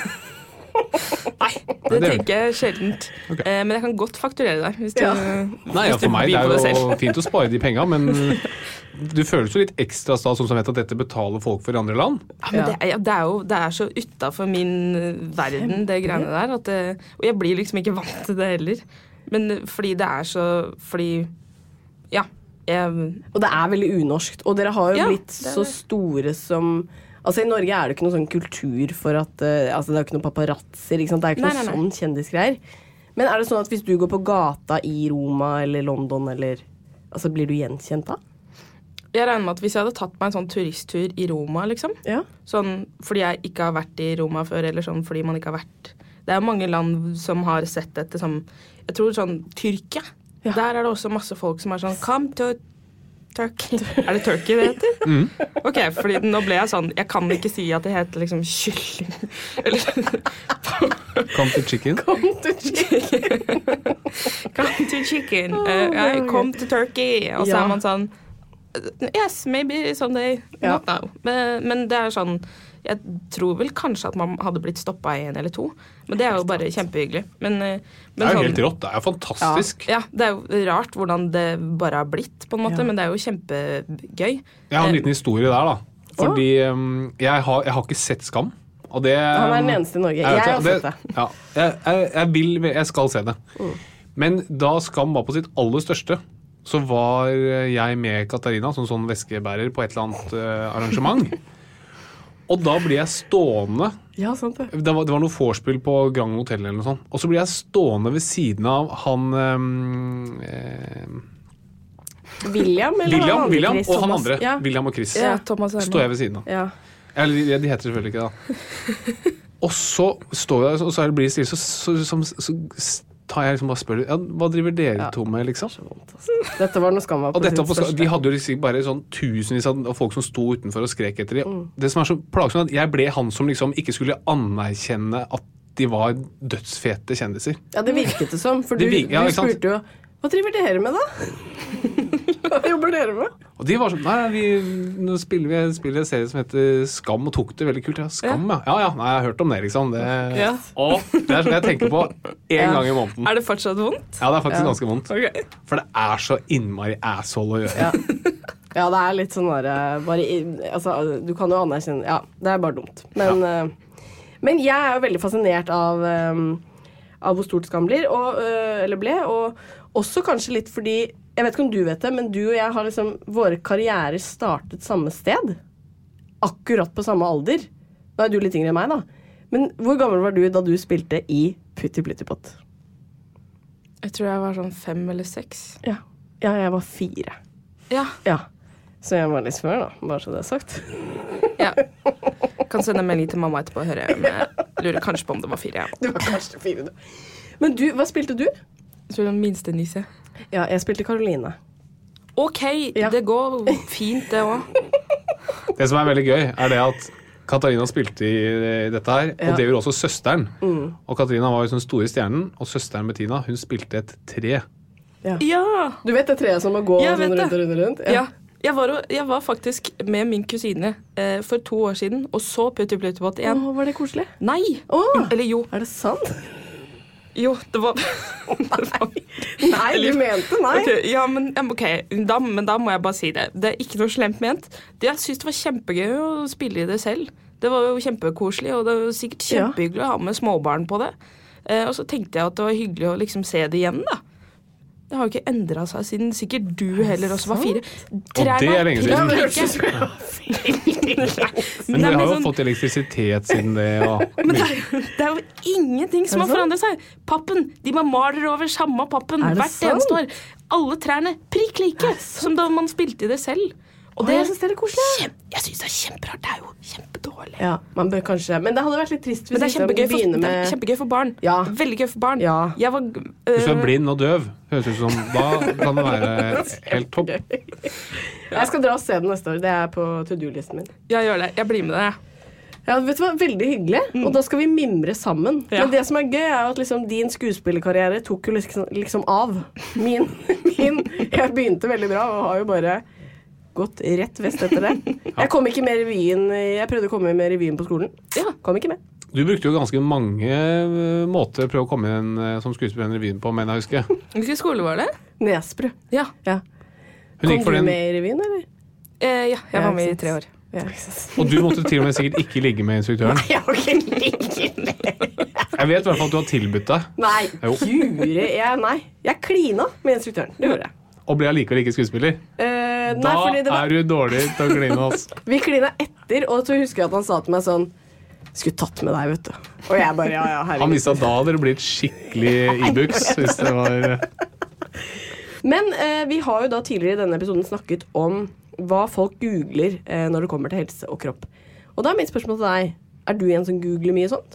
Nei, det tenker jeg sjeldent. Okay. Eh, men jeg kan godt fakturere deg. Hvis du, ja. Nei, ja, for meg det er jo fint å spare de pengene, men du føles jo litt ekstra stas, sånn som vet at dette betaler folk for i andre land. Ja, men det, ja, det, er jo, det er så utenfor min verden, det greiene der. At det, og jeg blir liksom ikke vant til det heller. Men fordi det er så, fordi, ja. Jeg, og det er veldig unorskt, og dere har jo ja, blitt så store som... Altså I Norge er det ikke noen sånn kultur for at uh, altså det er jo ikke noen paparazzer, ikke sant? Det er ikke nei, noe nei, nei. sånn kjendisgreier. Men er det sånn at hvis du går på gata i Roma eller London, eller, altså blir du gjenkjent da? Jeg regner med at hvis jeg hadde tatt meg en sånn turisttur i Roma, liksom, ja. sånn fordi jeg ikke har vært i Roma før, eller sånn fordi man ikke har vært... Det er jo mange land som har sett dette som, jeg tror sånn Tyrkia, ja. Der er det også masse folk som er sånn, come to Turkey. Er det Turkey det heter? Mm. Ok, fordi nå ble jeg sånn, jeg kan ikke si at det heter liksom kylling. Eller... Come to chicken. Come to chicken. Come to chicken. Uh, yeah, come to Turkey. Og så ja. Er man sånn, yes, maybe someday. Ja. Not now. Men, men det er sånn, jeg tror vel kanskje at man hadde blitt stoppet i en eller to. Men det er jo bare kjempehyggelig. Men, men det er jo sånn, helt rått, det er jo fantastisk. Ja, ja, det er jo rart hvordan det bare har blitt, på en måte, ja. Men det er jo kjempegøy. Jeg har en liten historie der da. Fordi um, jeg, har, jeg har ikke sett Skam. Og det, Han er den eneste i Norge. Jeg, jeg har det, sett det. Ja, jeg, jeg, jeg, vil, jeg skal se det. Mm. Men da Skam var på sitt aller største, så var jeg med Katarina, som sånn veskebærer, på et eller annet uh, arrangement. Og da blir jeg stående. Ja, sant det. Det var, det var noe vorspiel på Grand Hotel eller noe sånt. Og så blir jeg stående ved siden av han um, eh, William eller William, han andre William Chris, og han Thomas. andre. Ja. William og Chris. Ja, Thomas står jeg ved siden av. Ja. Eller de heter selvfølgelig ikke da. Og så står jeg, og så blir det stille, så, så, så, så, så tar jeg liksom bare spør, ja, hva driver dere ja. to med, liksom? Dette var noe Skam var på og dette sitt på, største. De hadde jo liksom bare sånn tusenvis av folk som sto utenfor og skrek etter dem. Mm. Det som er så plagsomt, at jeg ble han som liksom ikke skulle anerkjenne at de var dødsfete kjendiser. Ja, det virket det som, for du, virket, ja, du spurte jo, hva driver dere med da? Hva jobber dere med? Og de var sånn, nei, vi, nå spiller vi spiller en serie som heter Skam, og tok det veldig kult. Ja, Skam, ja. Ja, ja, nei, jeg har hørt om det, liksom. Det, ja. Å, det er sånn jeg tenker på en ja. gang i måneden. Er det fortsatt vondt? Ja, det er faktisk ja. ganske vondt. Okay. For det er så innmari asshole å gjøre. Ja. Ja, det er litt sånn der, bare, altså, du kan jo anerkjenne, ja, det er bare dumt. Men, ja. uh, Men jeg er jo veldig fascinert av, um, av hvor stort Skam blir, og, uh, eller ble, og også kanskje litt fordi, jeg vet ikke om du vet det, men du og jeg har liksom, våre karrierer startet samme sted. Akkurat på samme alder. Da er du litt yngre enn meg da. Men hvor gammel var du da du spilte i Putti Plutti Pott? Jeg tror jeg var sånn fem eller seks. Ja, ja jeg var fire. Ja. Ja. Så jeg var litt før da, bare så det er sagt. Ja. Kan sende en melding til mamma etterpå og høre, men jeg lurer kanskje på om det var fire. Ja. Du var kanskje fire, du. Men du, hva spilte du? Jeg tror den minste Nisse. Ja, jeg spilte Karoline. Ok, ja. Det går fint det også. Det som er veldig gøy, er det at Katarina spilte i dette her, og ja. Det gjorde også søsteren. Mm. Og Katarina var jo sånn store stjernen, og søsteren Bettina, hun spilte et tre. Ja. Ja. Du vet det treet som må gå sånn rundt og rundt og rundt? Ja. Ja. Jeg var, jeg var faktisk med min kusine eh, for to år siden, og så Putti Plutti Pott igjen. Åh, var det koselig? Nei. Åh, eller jo. Er det sant? Jo, det var... Nei, du mente nei. Okay, ja, men, ok, da, men da må jeg bare si det. Det er ikke noe slemt ment. Det, jeg synes det var kjempegøy å spille i det selv. Det var jo kjempekoselig, og det var sikkert kjempehyggelig å ha med småbarn på det. Eh, og så tenkte jeg at det var hyggelig å liksom se det igjen, da. Det har jo ikke endret seg siden sikkert du heller også var fire. Trærne, og det er lenge siden. Men vi har jo sånn... fått elektrisitet siden det. Og... Men det er, jo, det er jo ingenting som har forandret seg. Pappen, de man maler over samme pappen hvert eneste år. Alle trærne prikk like, som da man spilte i det selv. Og det, jeg synes det er koselig. Kjem, jeg synes det er kjemperart. Det er jo kjempedårlig. Ja, man bør kanskje... Men det hadde vært litt trist hvis det er kjempegøy for, med... det er kjempegøy for barn. Ja. Veldig gøy for barn. Ja. Jeg var... Øh... Hvis du er blind og døv, høres ut som... Da kan det være helt topp. Jeg skal dra og se den neste år. Det er på to-do-listen min. Jeg gjør det. Jeg blir med deg. Ja, vet du hva? Veldig hyggelig. Mm. Og da skal vi mimre sammen. Ja. Men det som er gøy er at liksom, din skuespillerkarriere tok jo liksom, liksom av. Min, min... Jeg begynte veldig bra og har jo bare... gått rett vest etter det. Jeg kom ikke med revyen. Jeg prøvde å komme med revyen på skolen. Ja, kom ikke med. Du brukte jo ganske mange måter å prøve å komme inn som skuespiller i revyen på, men jeg husker. Hvilken skole var det? Nesbru. Ja. ja. Kom du den... med i revyen, eller? Eh, ja, jeg var med i tre år. Ja. Og du måtte til og med sikkert ikke ligge med instruktøren. Nei, jeg har ikke ligge med. Jeg vet i hvert fall at du har tilbudt deg. Nei, jure jeg, nei. Jeg klina med instruktøren, det gjorde jeg. Og ble allikevel ikke skuespiller? Uh, da nei, var... er du dårlig til å kline oss. Vi klina etter, og så husker jeg at han sa til meg sånn, skulle tatt med deg, vet du. Og jeg bare, ja, ja, herregud. Han visste at da hadde det blitt skikkelig e-books, hvis det var... Men uh, vi har jo da tidligere i denne episoden snakket om hva folk googler uh, når det kommer til helse og kropp. Og da er mitt spørsmål til deg, er du en som googler mye sånt?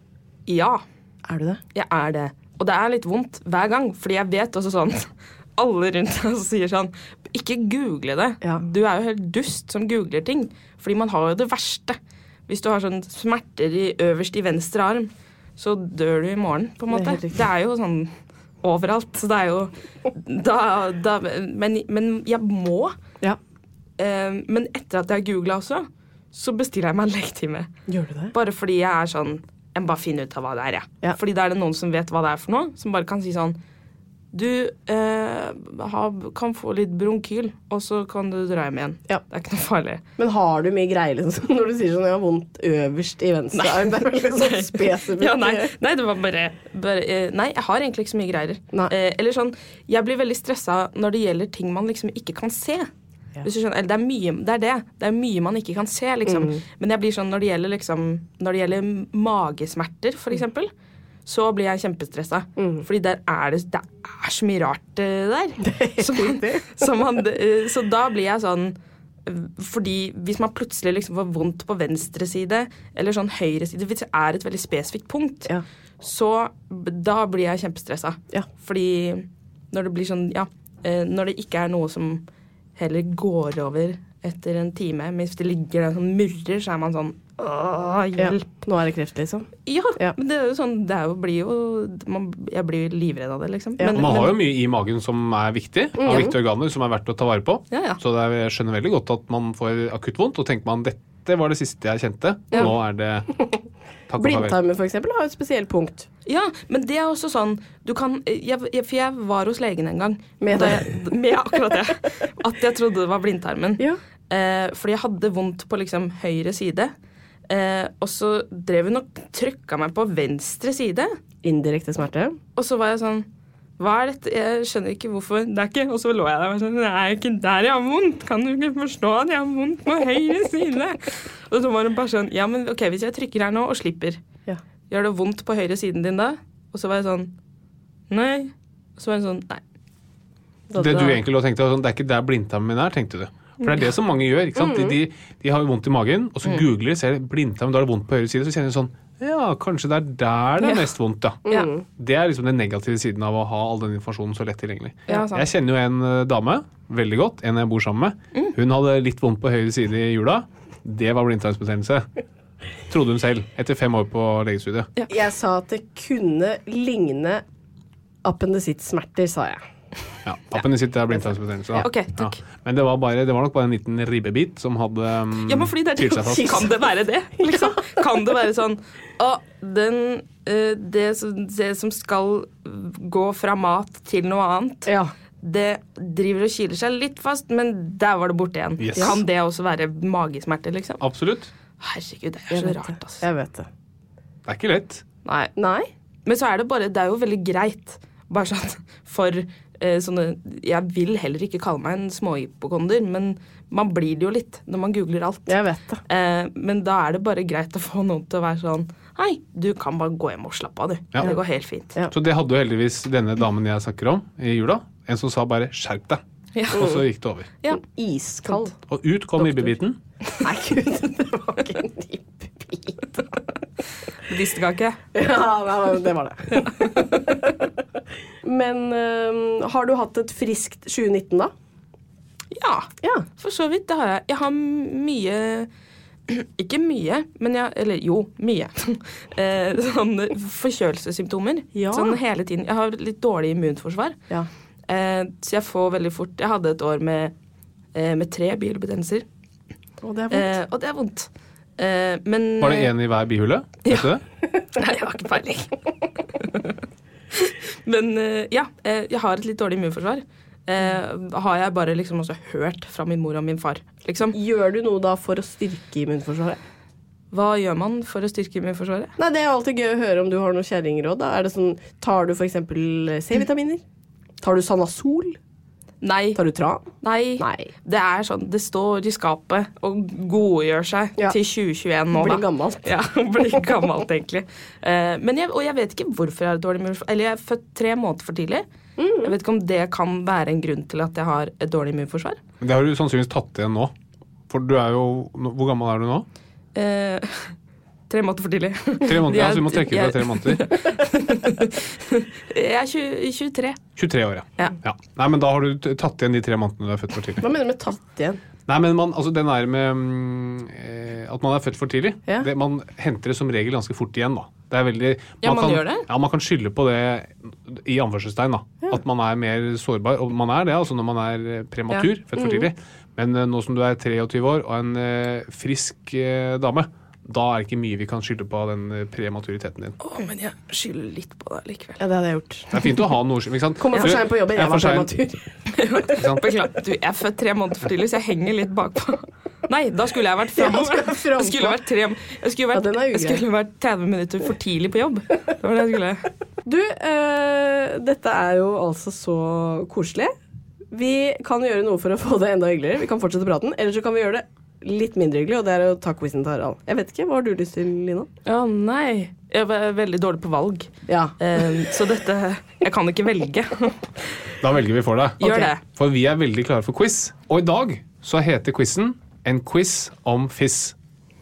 Ja. Er du det? Jeg er det. Og det er litt vondt hver gang, fordi jeg vet også sånn... Alle rundt og sier sånn, ikke google det. Ja. Du er jo helt dust som googler ting. Fordi man har jo det verste. Hvis du har sånn smerter i øverst i venstre arm, så dør du i morgen, på en måte. Det er, det er jo sånn overalt. Så det er jo... Da, da, men, men jeg må. Ja. Eh, men etter at jeg har googlet også, så bestiller jeg meg en leketime. Gjør du det? Bare fordi jeg er sånn, jeg må bare finne ut av hva det er, ja. Ja. Fordi da er det noen som vet hva det er for noe, som bare kan si sånn, du eh, har, kan få litt bronkyl, og så kan du dra hjem igjen. Ja. Det er ikke noe farlig. Men har du mye greier liksom, når du sier sånn, jeg har vondt øverst i venstre arm? Det er veldig sånn spesifikt. Ja, nei, nei, det var bare, bare eh, nei, jeg har egentlig ikke så mye greier. Eh, eller sånn, jeg blir veldig stresset når det gjelder ting man liksom ikke kan se. Ja. Hvis du skjønner, eller det er mye, det er det. Det er mye man ikke kan se, liksom. Mm. Men jeg blir sånn, når det gjelder liksom, når det gjelder magesmerter, for eksempel, så blir jeg kjempestresset. Mm. Fordi der er det, det er så mye rart der. Så, man, så, man, så da blir jeg sånn, fordi hvis man plutselig liksom får vondt på venstre side, eller sånn høyre side, hvis det er et veldig spesifikt punkt, ja. Så da blir jeg kjempestresset. Ja. Fordi når det blir sånn, ja, når det ikke er noe som heller går over etter en time, men hvis det ligger der sånn murrer, så er man sånn, åh, hjelp. Ja, nå er det kreft, liksom. Ja, ja. Men det er jo sånn, det er jo, blir jo, man, jeg blir livredd av det, liksom. Ja. Men, man har men, jo mye i magen som er viktig, mm. og viktige organer som er verdt å ta vare på. Ja, ja. Så det er, jeg skjønner veldig godt at man får akutt vondt, og tenker man, dette var det siste jeg kjente, ja. Nå er det... Blindtarmen for eksempel har et spesielt punkt. Ja, men det er også sånn, du kan, jeg, jeg, for jeg var hos legen en gang. Med det? Med akkurat det. At jeg trodde det var blindtarmen. Ja. Eh, fordi jeg hadde vondt på liksom høyre side. Eh, og så drev hun og trykka meg på venstre side. Indirekte smerte. Og så var jeg sånn, hva er dette? Jeg skjønner ikke hvorfor det er ikke. Og så lå jeg der og sånn, det er ikke der jeg har vondt. Kan du ikke forstå at jeg har vondt på høyre side? Og så var hun bare sånn, ja, men ok, hvis jeg trykker her nå og slipper, Ja. gjør det vondt på høyre siden din da? Og så var jeg sånn, nei. Og så var jeg sånn, nei. Da- Det du da- egentlig lå tenkte, var sånn, det er ikke der blindtarmen min er, tenkte du. For det er det som mange gjør, ikke sant? De, de, de har jo vondt i magen, og så googler de, ser de blindtarmen, da er det vondt på høyre side, så kjenner de sånn, ja, kanskje det er der det er mest vondt, da. Ja. Det er liksom den negative siden av å ha all den informasjonen så lett tilgjengelig. Ja, sant. Jeg kjenner jo en eh, dame, veldig godt, en jeg bor sammen med. Hun hadde litt vondt på høyre side i jula. Det var blindtarmsbetennelse. Trodde hun selv, etter fem år på legestudiet. Jeg sa at det kunne ligne appendisittsmerter, sa jeg. Ja, appendisitt er blindtarmsbetennelse. da. Ok, takk. Ja. Men det var, bare, det var nok bare en liten ribbebit som hadde um, Ja, men fordi det er fyrt seg fast. det. Kan det være det? Liksom? Kan det være sånn, å, den, eh, det, som, det som skal gå fra mat til noe annet, Ja. det driver og kiler seg litt fast, men der var det borte igjen. Yes. Kan det også være magesmerter, liksom? Absolutt. Herregud, det er Jeg så vet rart, det. altså. Jeg vet det. Det er ikke lett. Nei. Nei? Men så er det bare, det er jo veldig greit. Bare sånn, for eh, sånne, jeg vil heller ikke kalle meg en småhypokonder, men man blir det jo litt når man googler alt. Jeg vet det. Eh, men da er det bare greit å få noen til å være sånn, hei, du kan bare gå hjem og slappe av, du. Ja. Det går helt fint. Ja. Så det hadde jo heldigvis denne damen jeg snakker om i jula. En som sa bare 'skjerp deg', Ja. og så gikk det over. Ja. Iskald. Og ut kom ribbebiten. Nei, gud, det var ikke en ribbebit. Distekake. Ja, nei, det var det. Men øhm, har du hatt et friskt tjue nitten da? Ja, Ja. for så vidt, det har jeg. Jeg har mye, ikke mye, men jeg, eller jo, mye, eh, sånne forkjølelsessymptomer. Ja. Sånn hele tiden. Jeg har litt dårlig immunforsvar. Ja. Eh, så jeg får veldig fort, jeg hadde et år med, eh, med tre bilbetennelser. Og det er vondt. Eh, og det er vondt. Eh, men Var det én i hver bihule? Vet du det? Nei, jeg har ikke peiling. Men eh, ja, eh, jeg har et litt dårlig immunforsvar. Eh, har jeg bare liksom også hørt fra min mor og min far, liksom. Gjør du noe da for å styrke immunforsvaret? Hva gjør man for å styrke immunforsvaret? Nei, det er alltid gøy å høre om du har noen kjerringråd. Da. Er det sånn, tar du for eksempel C-vitaminer? Tar du Sanasol? Nei. Tar du tran? Nei. Nei. Det er sånn, det står i skapet og godgjør seg Ja. til tjue tjueen nå, Blir da. gammelt. Ja, blir gammelt, egentlig. Eh, men jeg, og jeg vet ikke hvorfor jeg har et dårlig immunforsvar. Eller jeg er født tre måneder for tidlig. Mm. Jeg vet ikke om det kan være en grunn til at jeg har et dårlig immunforsvar. Men det har du sannsynligvis tatt igjen nå. For du er jo Hvor gammel er du nå? Eh, tre måneder for tidlig. Tre måneder, Jeg- ja, så du må trekke fra jeg- tre måneder. Jeg er tjue, tjuetre. tjuetre år, ja. Ja. ja. Nei, men da har du t- tatt igjen de tre månedene du er født for tidlig. Hva mener du med tatt igjen? Nei, men man, altså den er med mm, eh, at man er født for tidlig. Ja. Det, man henter det som regel ganske fort igjen, da. Det er veldig, Ja, man kan, gjør det? Ja, man kan skylde på det i anførselstegn, da. At man er mer sårbar. Og man er det altså når man er eh, prematur, Ja. født for tidlig. Men eh, nå som du er treogtyve år og en eh, frisk eh, dame, da er det ikke mye vi kan skylde på av den eh, prematuriteten din. Å, men jeg skylder litt på det likevel. Ja, det hadde jeg gjort. Det er fint å ha noe, ikke sant? Kommer for sent på jobben, Jeg jeg er var for sent. prematur. Ikke sant? Beklager, du, jeg er født tre måneder for tidlig, så jeg henger litt bakpå. Nei, da skulle jeg vært framover. Ja, frampå. Jeg skulle vært, tre, jeg skulle vært, Ja, den er jeg ugrei. skulle vært tretti minutter for tidlig på jobb. Det var det jeg skulle. Du, øh, dette er jo altså så koselig. Vi kan gjøre noe for å få det enda hyggeligere. Vi kan fortsette praten, eller så kan vi gjøre det litt mindre hyggelig, og det er å ta quizen til Harald. Jeg vet ikke, hva har du lyst til, Lina? Å nei, jeg var veldig dårlig på valg. Ja. Eh, så dette, jeg kan ikke velge. Da velger vi for deg. Gjør Ok. det. For vi er veldig klare for quiz. Og i dag så heter quizen En quiz om fiss.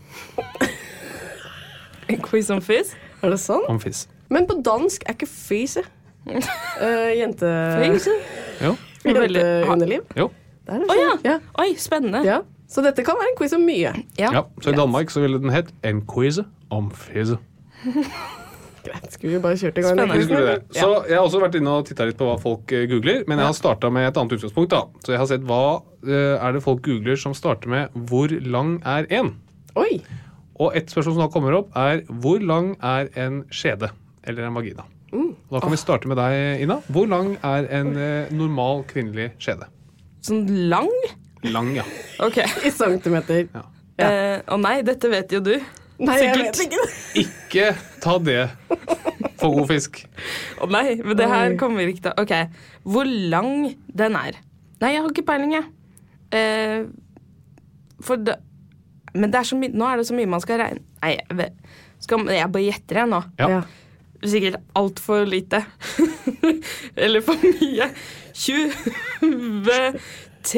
En quiz om fizz. Er det sånn? Om fiss. Men på dansk er ikke fise. Uh, jente... Fizz? Jo. Veldig- Jenteunderliv. jo. Der er det Å ja. sånn. Ja. Oi, spennende. Ja. Så dette kan være en quiz om mye. Ja. Ja, så i Danmark så ville den hett En quiz om fiss. Greit, skulle vi bare kjørt i gang den Spennende. Vi skulle quizen? det. Så jeg har også vært inne og tittet litt på hva folk eh, googler, men jeg har startet med et annet utgangspunkt da. Så jeg har sett hva eh, er det folk googler som starter med hvor lang er en? Oi. Og et spørsmål som da kommer opp er hvor lang er en skjede eller en vagina? Da kan vi starte med deg, Ina. Hvor lang er en eh, normal kvinnelig skjede? Sånn lang? Lang, ja. Ok. I centimeter. Ja. Eh, Å nei, dette vet jo du. Nei, jeg Sikkert. vet ikke. Ikke ta det for god fisk. Å nei, men det her kommer ikke til. Ok, hvor lang den er. Nei, jeg har ikke peiling, jeg. Eh, for det, men det er så mye, nå er det så mye man skal regne. Nei, jeg, vet, skal, jeg bare gjetter jeg nå. Ja. Ja. Sikkert alt for lite. Eller for mye. tjuetre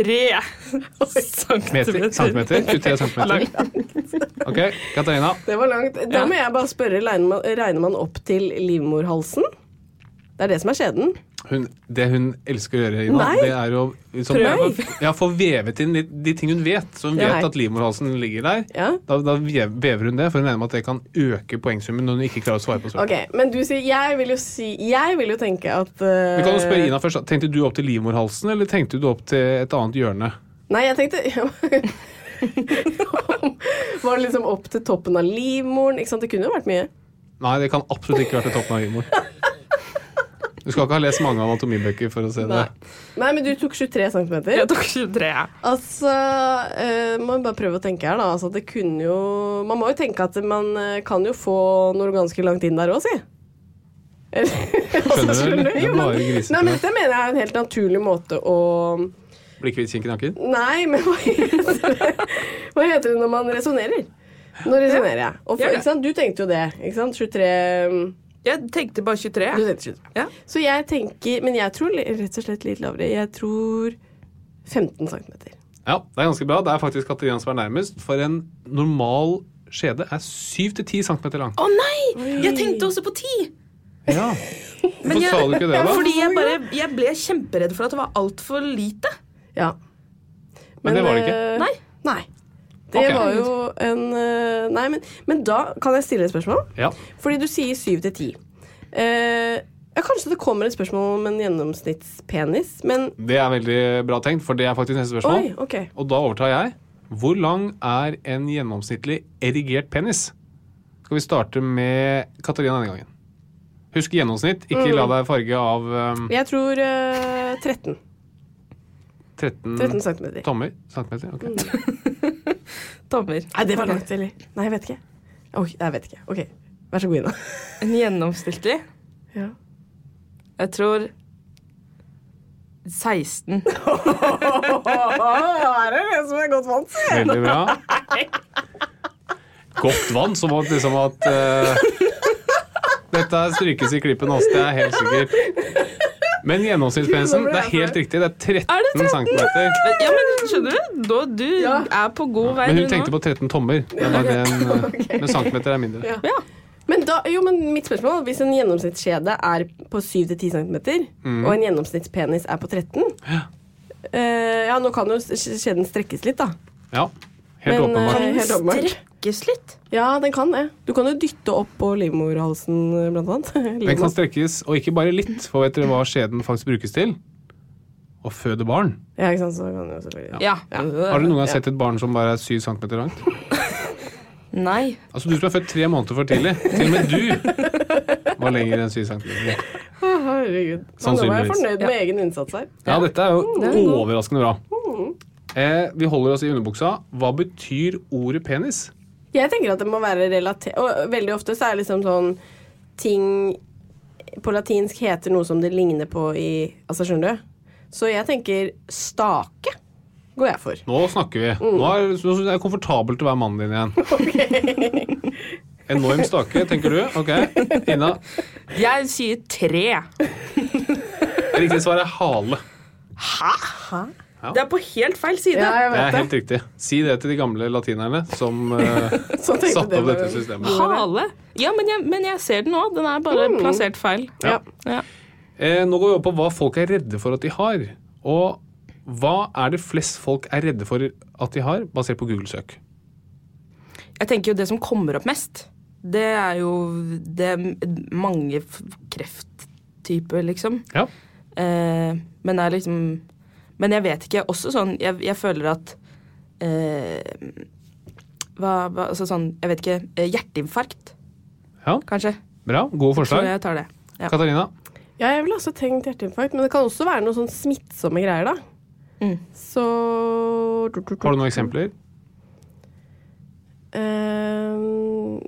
Meter, centimeter, tjuetre centimeter. Ok, Katarina. Det var langt. Da må jeg bare spørre, regner man, regner man opp til livmorhalsen? Det er det som er skjeden. Hun, det hun elsker å gjøre, Ina, Nei. det er å liksom, Prøv. ja, få vevet inn de, de ting hun vet. Så hun vet Nei. at livmorhalsen ligger der. Ja. Da, da vever hun det, for hun mener med at det kan øke poengsummen når hun ikke klarer å svare på spørsmål. Ok, men du sier, jeg vil jo si, jeg vil jo tenke at... Uh, Vi kan jo spørre Ina først. Tenkte du opp til livmorhalsen, eller tenkte du opp til et annet hjørne? Nei, jeg tenkte... Var det liksom opp til toppen av livmoren? Ikke sant? Det kunne jo vært mye. Nei, det kan absolutt ikke være til toppen av livmoren. Du skal ikke ha lest mange anatomibøker for å se Nei. det. Nei, men du tok tjuetre centimeter. Jeg tok tjuetre. Altså, uh, man må bare prøve å tenke her da. Altså, det kunne jo... Man må jo tenke at man uh, kan jo få noe ganske langt inn der også, si. Skjønner du? Det er Jo, men, bare grisete. nei, men dette mener jeg er en helt naturlig måte å... Blir kvitt kinkenakken? Nei, men hva heter det? Hva heter det når man resonerer? Nå resonerer jeg. Og for, Ja, ja. ikke sant? Du tenkte jo det, ikke sant? tjuetre... Jeg tenkte bare tjuetre. Du tenkte tjuetre. Ja. Så jeg tenker, men jeg tror rett og slett litt lavere. Jeg tror femten centimeter. Ja, det er ganske bra. Det er faktisk Katarina som er nærmest. For en normal skjede er syv til ti centimeter lang. Å nei! Jeg tenkte også på ti. Ja. Hvorfor jeg, sa du ikke det da? Fordi jeg, bare, jeg ble kjemperedd for at det var alt for lite. Ja. Men det var det ikke. eh, Nei. Nei. Det Ok. var jo en eh, Nei, men, men da kan jeg stille et spørsmål. Ja. Fordi du sier syv til ti. Eh, ja, kanskje det kommer et spørsmål om en gjennomsnittspenis, men Det er veldig bra tenkt, for det er faktisk neste spørsmål. Oi, ok. Og da overtar jeg. Hvor lang er en gjennomsnittlig erigert penis? Skal vi starte med Katarina denne gangen. Husk gjennomsnitt, ikke la deg farge av um, Jeg tror eh, tretten. tretten, tretten centimeter. tommer. Centimeter, ok. Tommer. Nei, det var langt, eller? Nei, jeg vet ikke. Oi, jeg vet ikke. Ok, vær så god, Ina. En gjennomsnittlig. Ja. Jeg tror seksten. Her er det som er godt vant. Veldig bra. Godt vann, som at liksom at uh, dette strykes i klippen også, det er helt sikkert. Men gjennomsnittspenisen, det er helt riktig. Det er tretten centimeter. Ja, men skjønner du? Da, du Ja. er på god vei Men hun nå. tenkte på tretten tommer. Det var den, uh, men centimeter er mindre. Ja. Men da, jo, men mitt spørsmål, hvis en gjennomsnittskjede er på syv til ti centimeter, og en gjennomsnittspenis er på tretten, Ja. eh, ja, nå kan jo skjeden strekkes litt, da. Ja, helt Men, åpenbart. eh, helt åpenbart. Strekkes litt. Ja, den kan det. Du kan jo dytte opp på livmorhalsen, blant annet. Den kan strekkes, og ikke bare litt, for vet dere hva skjeden faktisk brukes til? Å føde barn. Ja, ikke sant, så kan det jo selvfølgelig. Ja. Har dere noen gang sett et barn som bare er syv centimeter langt? Nei. Altså, du som er født tre måneder for tidlig. Til og med du var lenger enn syv centimeter. Å, herregud. Men nå var jeg Sannsynligvis. fornøyd med egen innsats her. Ja, dette er jo det er god. overraskende bra. Eh, vi holder oss i underbuksa. Hva betyr ordet penis? Jeg tenker at det må være relatert. Og veldig ofte så er det liksom sånn ting på latinsk heter noe som det ligner på i Altså, skjønner du? Så jeg tenker stake går jeg for. Nå snakker vi. Nå er nå synes jeg det er komfortabelt å være mannen din igjen. Enorm stake, tenker du? Ok, Ina. Jeg sier tre. Riktig svar er hale. Hæ? Det er på helt feil side. Ja, jeg Det er vet det. helt riktig. Si det til de gamle latinerne som uh, Så tenkte satte det opp var- dette systemet. Hale? Ja, men jeg, men jeg ser den nå. Den er bare plassert feil. Ja. Ja. Eh, nå går vi over på hva folk er redde for at de har. Og hva er det flest folk er redde for at de har, basert på Google-søk? Jeg tenker jo det som kommer opp mest, det er jo det er mange f- krefttyper, liksom. Ja. Eh, men det er liksom Men jeg vet ikke. Også sånn Jeg, jeg føler at eh, hva, hva Altså sånn Jeg vet ikke. eh, Hjerteinfarkt, Ja, kanskje. bra. Gode Tror forslag. jeg tar det. Ja. Katarina? Ja, jeg ville også tenkt hjerteinfarkt, men det kan også være noen sånn smittsomme greier, da. Mm. Så Har du noen eksempler? Ehm,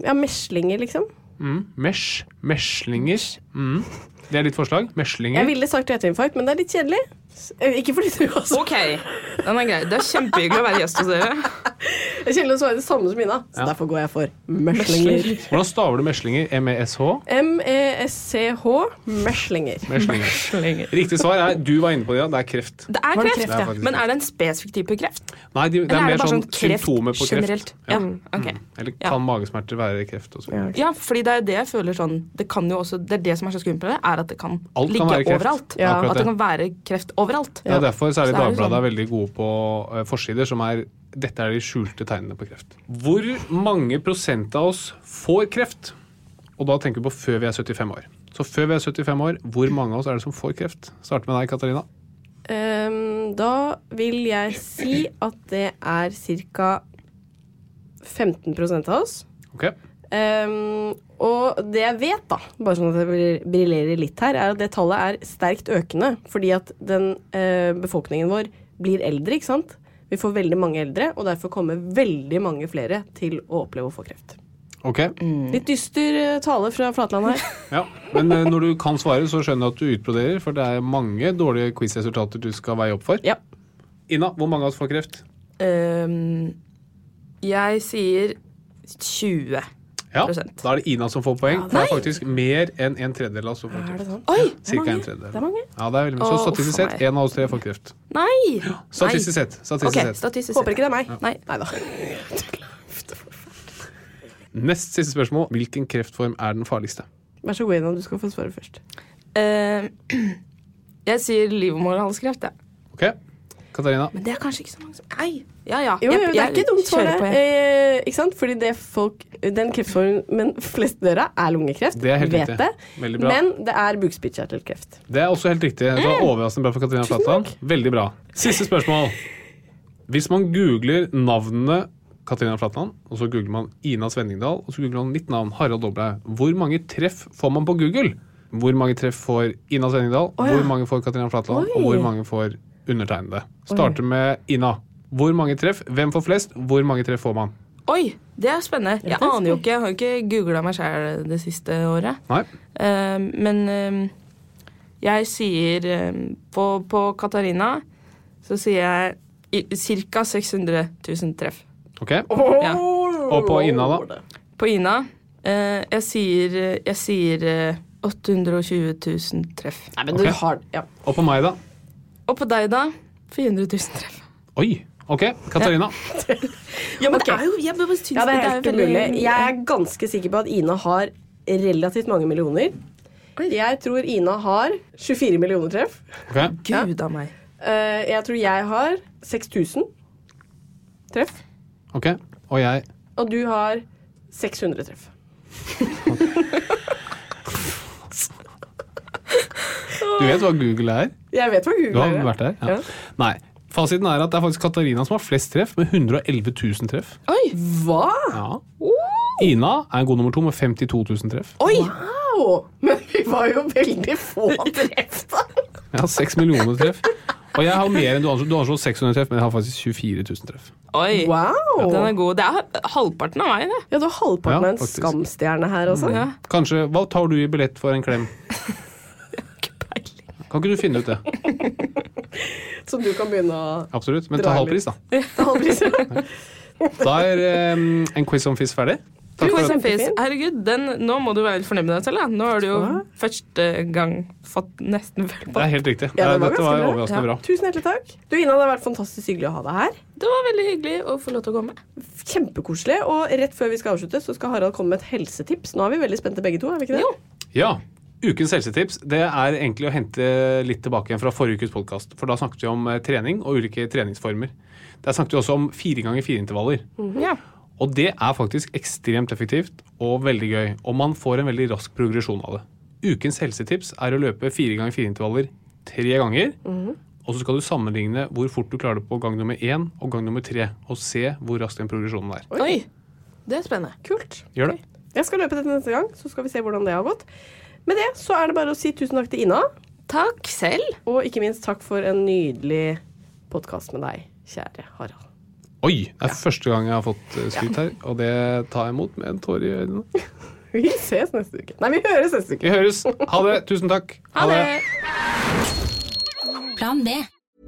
ja, meslinger, liksom. Mm. Mesh. Meslinger. Mm. Det er ditt forslag. Meslinger. Jeg ville sagt hjerteinfarkt, men det er litt kjedelig. Ikke fordi du også. Ok, den er grei. Det er kjempehyggelig å være gjest hos dere. Jeg kjenner å svare det samme som Ina, så ja. Derfor går jeg for meslinger. Hvordan staver du meslinger? M E S H? M E S C H, meslinger. Meslinger. Riktig svar er, du var inne på det, ja, det er kreft. Det er kreft, kreft ja. Men er det en spesifikk type kreft? Nei, det, det er mer er det sånn, sånn symptomer på kreft. Generelt? Ja, ja. ok. Mm. Eller kan ja. magesmerter være kreft også? Ja, ja, fordi det er det jeg føler sånn, det kan jo også, det er det som er så skummelt med det, er at det kan Alt ligge kan overalt. Ja. At det kan være kreft overalt. Ja, derfor så er det så Dagbladet er sånn. Veldig gode på uh, forsider som er dette er de skjulte tegnene på kreft. Hvor mange prosent av oss får kreft? Og da tenker vi på før vi er syttifem år. Så før vi er syttifem år, hvor mange av oss er det som får kreft? Start med deg, Katarina. Um, da vil jeg si at det er cirka femten prosent av oss. Ok. Um, og det jeg vet da, bare sånn at jeg brillerer litt her, er at det tallet er sterkt økende, fordi at den uh, befolkningen vår blir eldre, ikke sant? Vi får veldig mange eldre, og derfor kommer veldig mange flere til å oppleve å få kreft. Ok. Mm. Litt dyster uh, tale fra Flatland her. Ja, men uh, når du kan svare, så skjønner jeg at du utbroderer, for det er mange dårlige quizresultater du skal veie opp for. Ja. Ina, hvor mange av oss får kreft? Um, jeg sier tjue. Ja, da er det Ina som får poeng. Det er faktisk mer enn en tredjedel av oss som får kreft. Sånn? Oi, Cirka en tredjedel. Det er mange. Ja, det er veldig mye. Så statistisk sett, en av oss tre får kreft. Nei! Statistisk sett. Statistisk okay, sett. Statistisk Håper ikke det er meg. Ja. Nei. Neida. Nest siste spørsmål. Hvilken kreftform er den farligste? Vær så god, Ina, du skal få svare først. Uh, jeg sier livmorhalskreft, ja. Ok. Katarina? Men det er kanskje ikke så mange som... Nei, ja, ja. Jo, jo, det er ikke dumt for det. Eh, ikke sant? Fordi det folk, den kreftformen men flest dere er lungekreft. Det er helt vet riktig. Det. Veldig bra. Men det er bukspyttkjertelkreft. Det er også helt riktig. Det var overraskende bra for Katarina Flatland. Veldig bra. Siste spørsmål. Hvis man googler navnene Katarina Flatland, og så googler man Ina Svenningdal, og så googler man mitt navn, Harald Doblaug, hvor mange treff får man på Google? Hvor mange treff får Ina Svenningdal? Oh, ja. Hvor mange får Katarina Flatland? Oi. Og hvor mange får undertegnede? Starter med Ina. Hvor mange treff? Hvem får flest? Hvor mange treff får man? Oi, det er spennende. Jeg aner jo ikke. Jeg har jo ikke googlet meg selv det siste året. Nei. Uh, men uh, jeg sier uh, på, på Katarina så sier jeg i, cirka seks hundre tusen treff. Ok. Oh, ja. Og på Ina da? På Ina uh, jeg sier, jeg sier uh, åtte hundre og tjue tusen treff. Nei, men okay. du har... Ja. Og på meg da? Og på deg da, fire hundre tusen treff. Oi, ok. Katarina. Ja, ja men okay. det er jo... Jeg bare synes ja, det er helt det er umulig. veldig... Jeg er ganske sikker på at Ina har relativt mange millioner. Oi. Jeg tror Ina har tjuefire millioner treff. Ok. Gud av meg. Uh, jeg tror jeg har seks tusen treff. Ok, og jeg... Og du har seks hundre treff. Du vet hva Google er? Jeg vet hva Google er. Du har vært der? Ja. Ja. Nei. Fasiten er at det er faktisk Katarina som har flest treff, med hundre og elleve tusen treff. Oi, hva? Ja. Ina er en god nummer to med femtito tusen treff. Oi! Wow! Men vi var jo veldig få treff da. Jeg har seks millioner treff. Og jeg har mer enn du anslår. Du anslår seks hundre treff, men jeg har faktisk tjuefire tusen treff. Oi, wow. Den er god. Det er halvparten av meg, det. Ja, du har halvparten ja, av en skamstjerne her også. Ja. Kanskje, hva tar du i billett for en klem? Kan ikke du finne ut det? Så du kan begynne å... Absolutt, men ta halvpris da. Ta halvpris, ja. Da er um, en quiz om fisk ferdig. Takk for at... Herregud, den, nå må du være litt fornøyd med deg selv. Ja. Nå har du jo ja. første gang fått nesten vel på. Det er helt riktig. Ja, det var Dette var overraskende bra. Ja. Tusen hjertelig takk. Du, Ina, det har vært fantastisk hyggelig å ha deg her. Det var veldig hyggelig å få lov til å komme. Kjempekoselig. Og rett før vi skal avslutte, så skal Harald komme med et helsetips. Nå er vi veldig spente begge to, er vi ikke det? Jo. Ja. Ukens helsetips, det er egentlig å hente litt tilbake igjen fra forrige ukes podcast, for da snakket vi om trening og ulike treningsformer. Der snakket vi også om fire ganger fire intervaller. Mm-hmm. Ja. Og det er faktisk ekstremt effektivt og veldig gøy, og man får en veldig rask progresjon av det. Ukens helsetips er å løpe fire ganger fire intervaller tre ganger, mm-hmm. og så skal du sammenligne hvor fort du klarer det på gang nummer én og gang nummer tre, og se hvor raskt den progresjonen er. Oi, det er spennende. Kult. Gjør det. Jeg skal løpe dette neste gang, så skal vi se hvordan det har gått. Med det så er det bare å si tusen takk til Ina. Takk selv. Og ikke minst takk for en nydelig podcast med deg, kjære Harald. Oi, det er ja. første gang jeg har fått skryt her, og det tar jeg imot med en tår i øynene. Vi ses neste uke. Nei, vi høres neste uke. Vi høres. Ha det. Tusen takk. Ha, ha det. Plan B.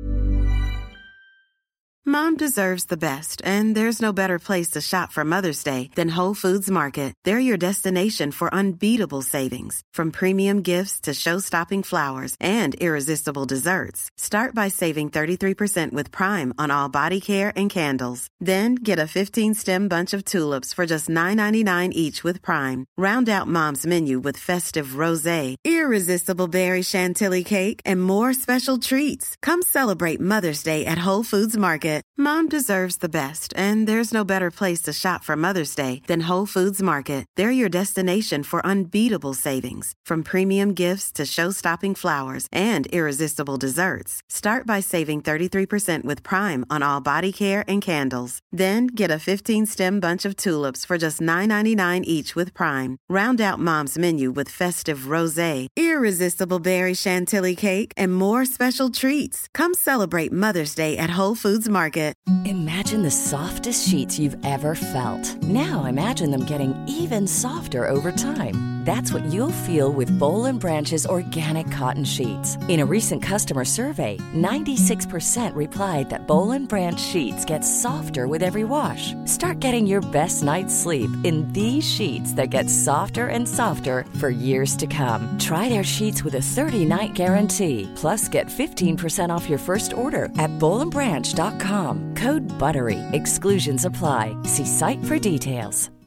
Mom deserves the best, and there's no better place to shop for Mother's Day than Whole Foods Market. They're your destination for unbeatable savings, from premium gifts to show-stopping flowers and irresistible desserts. Start by saving thirty-three percent with Prime on all body care and candles. Then get a fifteen-stem bunch of tulips for just nine ninety-nine each with Prime. Round out Mom's menu with festive rosé, irresistible berry chantilly cake, and more special treats. Come celebrate Mother's Day at Whole Foods Market. Mom deserves the best, and there's no better place to shop for Mother's Day than Whole Foods Market. They're your destination for unbeatable savings, from premium gifts to show-stopping flowers and irresistible desserts. Start by saving thirty-three percent with Prime on all body care and candles. Then get a fifteen-stem bunch of tulips for just nine ninety-nine each with Prime. Round out Mom's menu with festive rosé, irresistible berry chantilly cake, and more special treats. Come celebrate Mother's Day at Whole Foods Market. Imagine the softest sheets you've ever felt. Now imagine them getting even softer over time. That's what you'll feel with Boll and Branch's organic cotton sheets. In a recent customer survey, ninety-six percent replied that Boll and Branch sheets get softer with every wash. Start getting your best night's sleep in these sheets that get softer and softer for years to come. Try their sheets with a thirty-night guarantee. Plus, get fifteen percent off your first order at boll and branch dot com. Code BUTTERY. Exclusions apply. See site for details.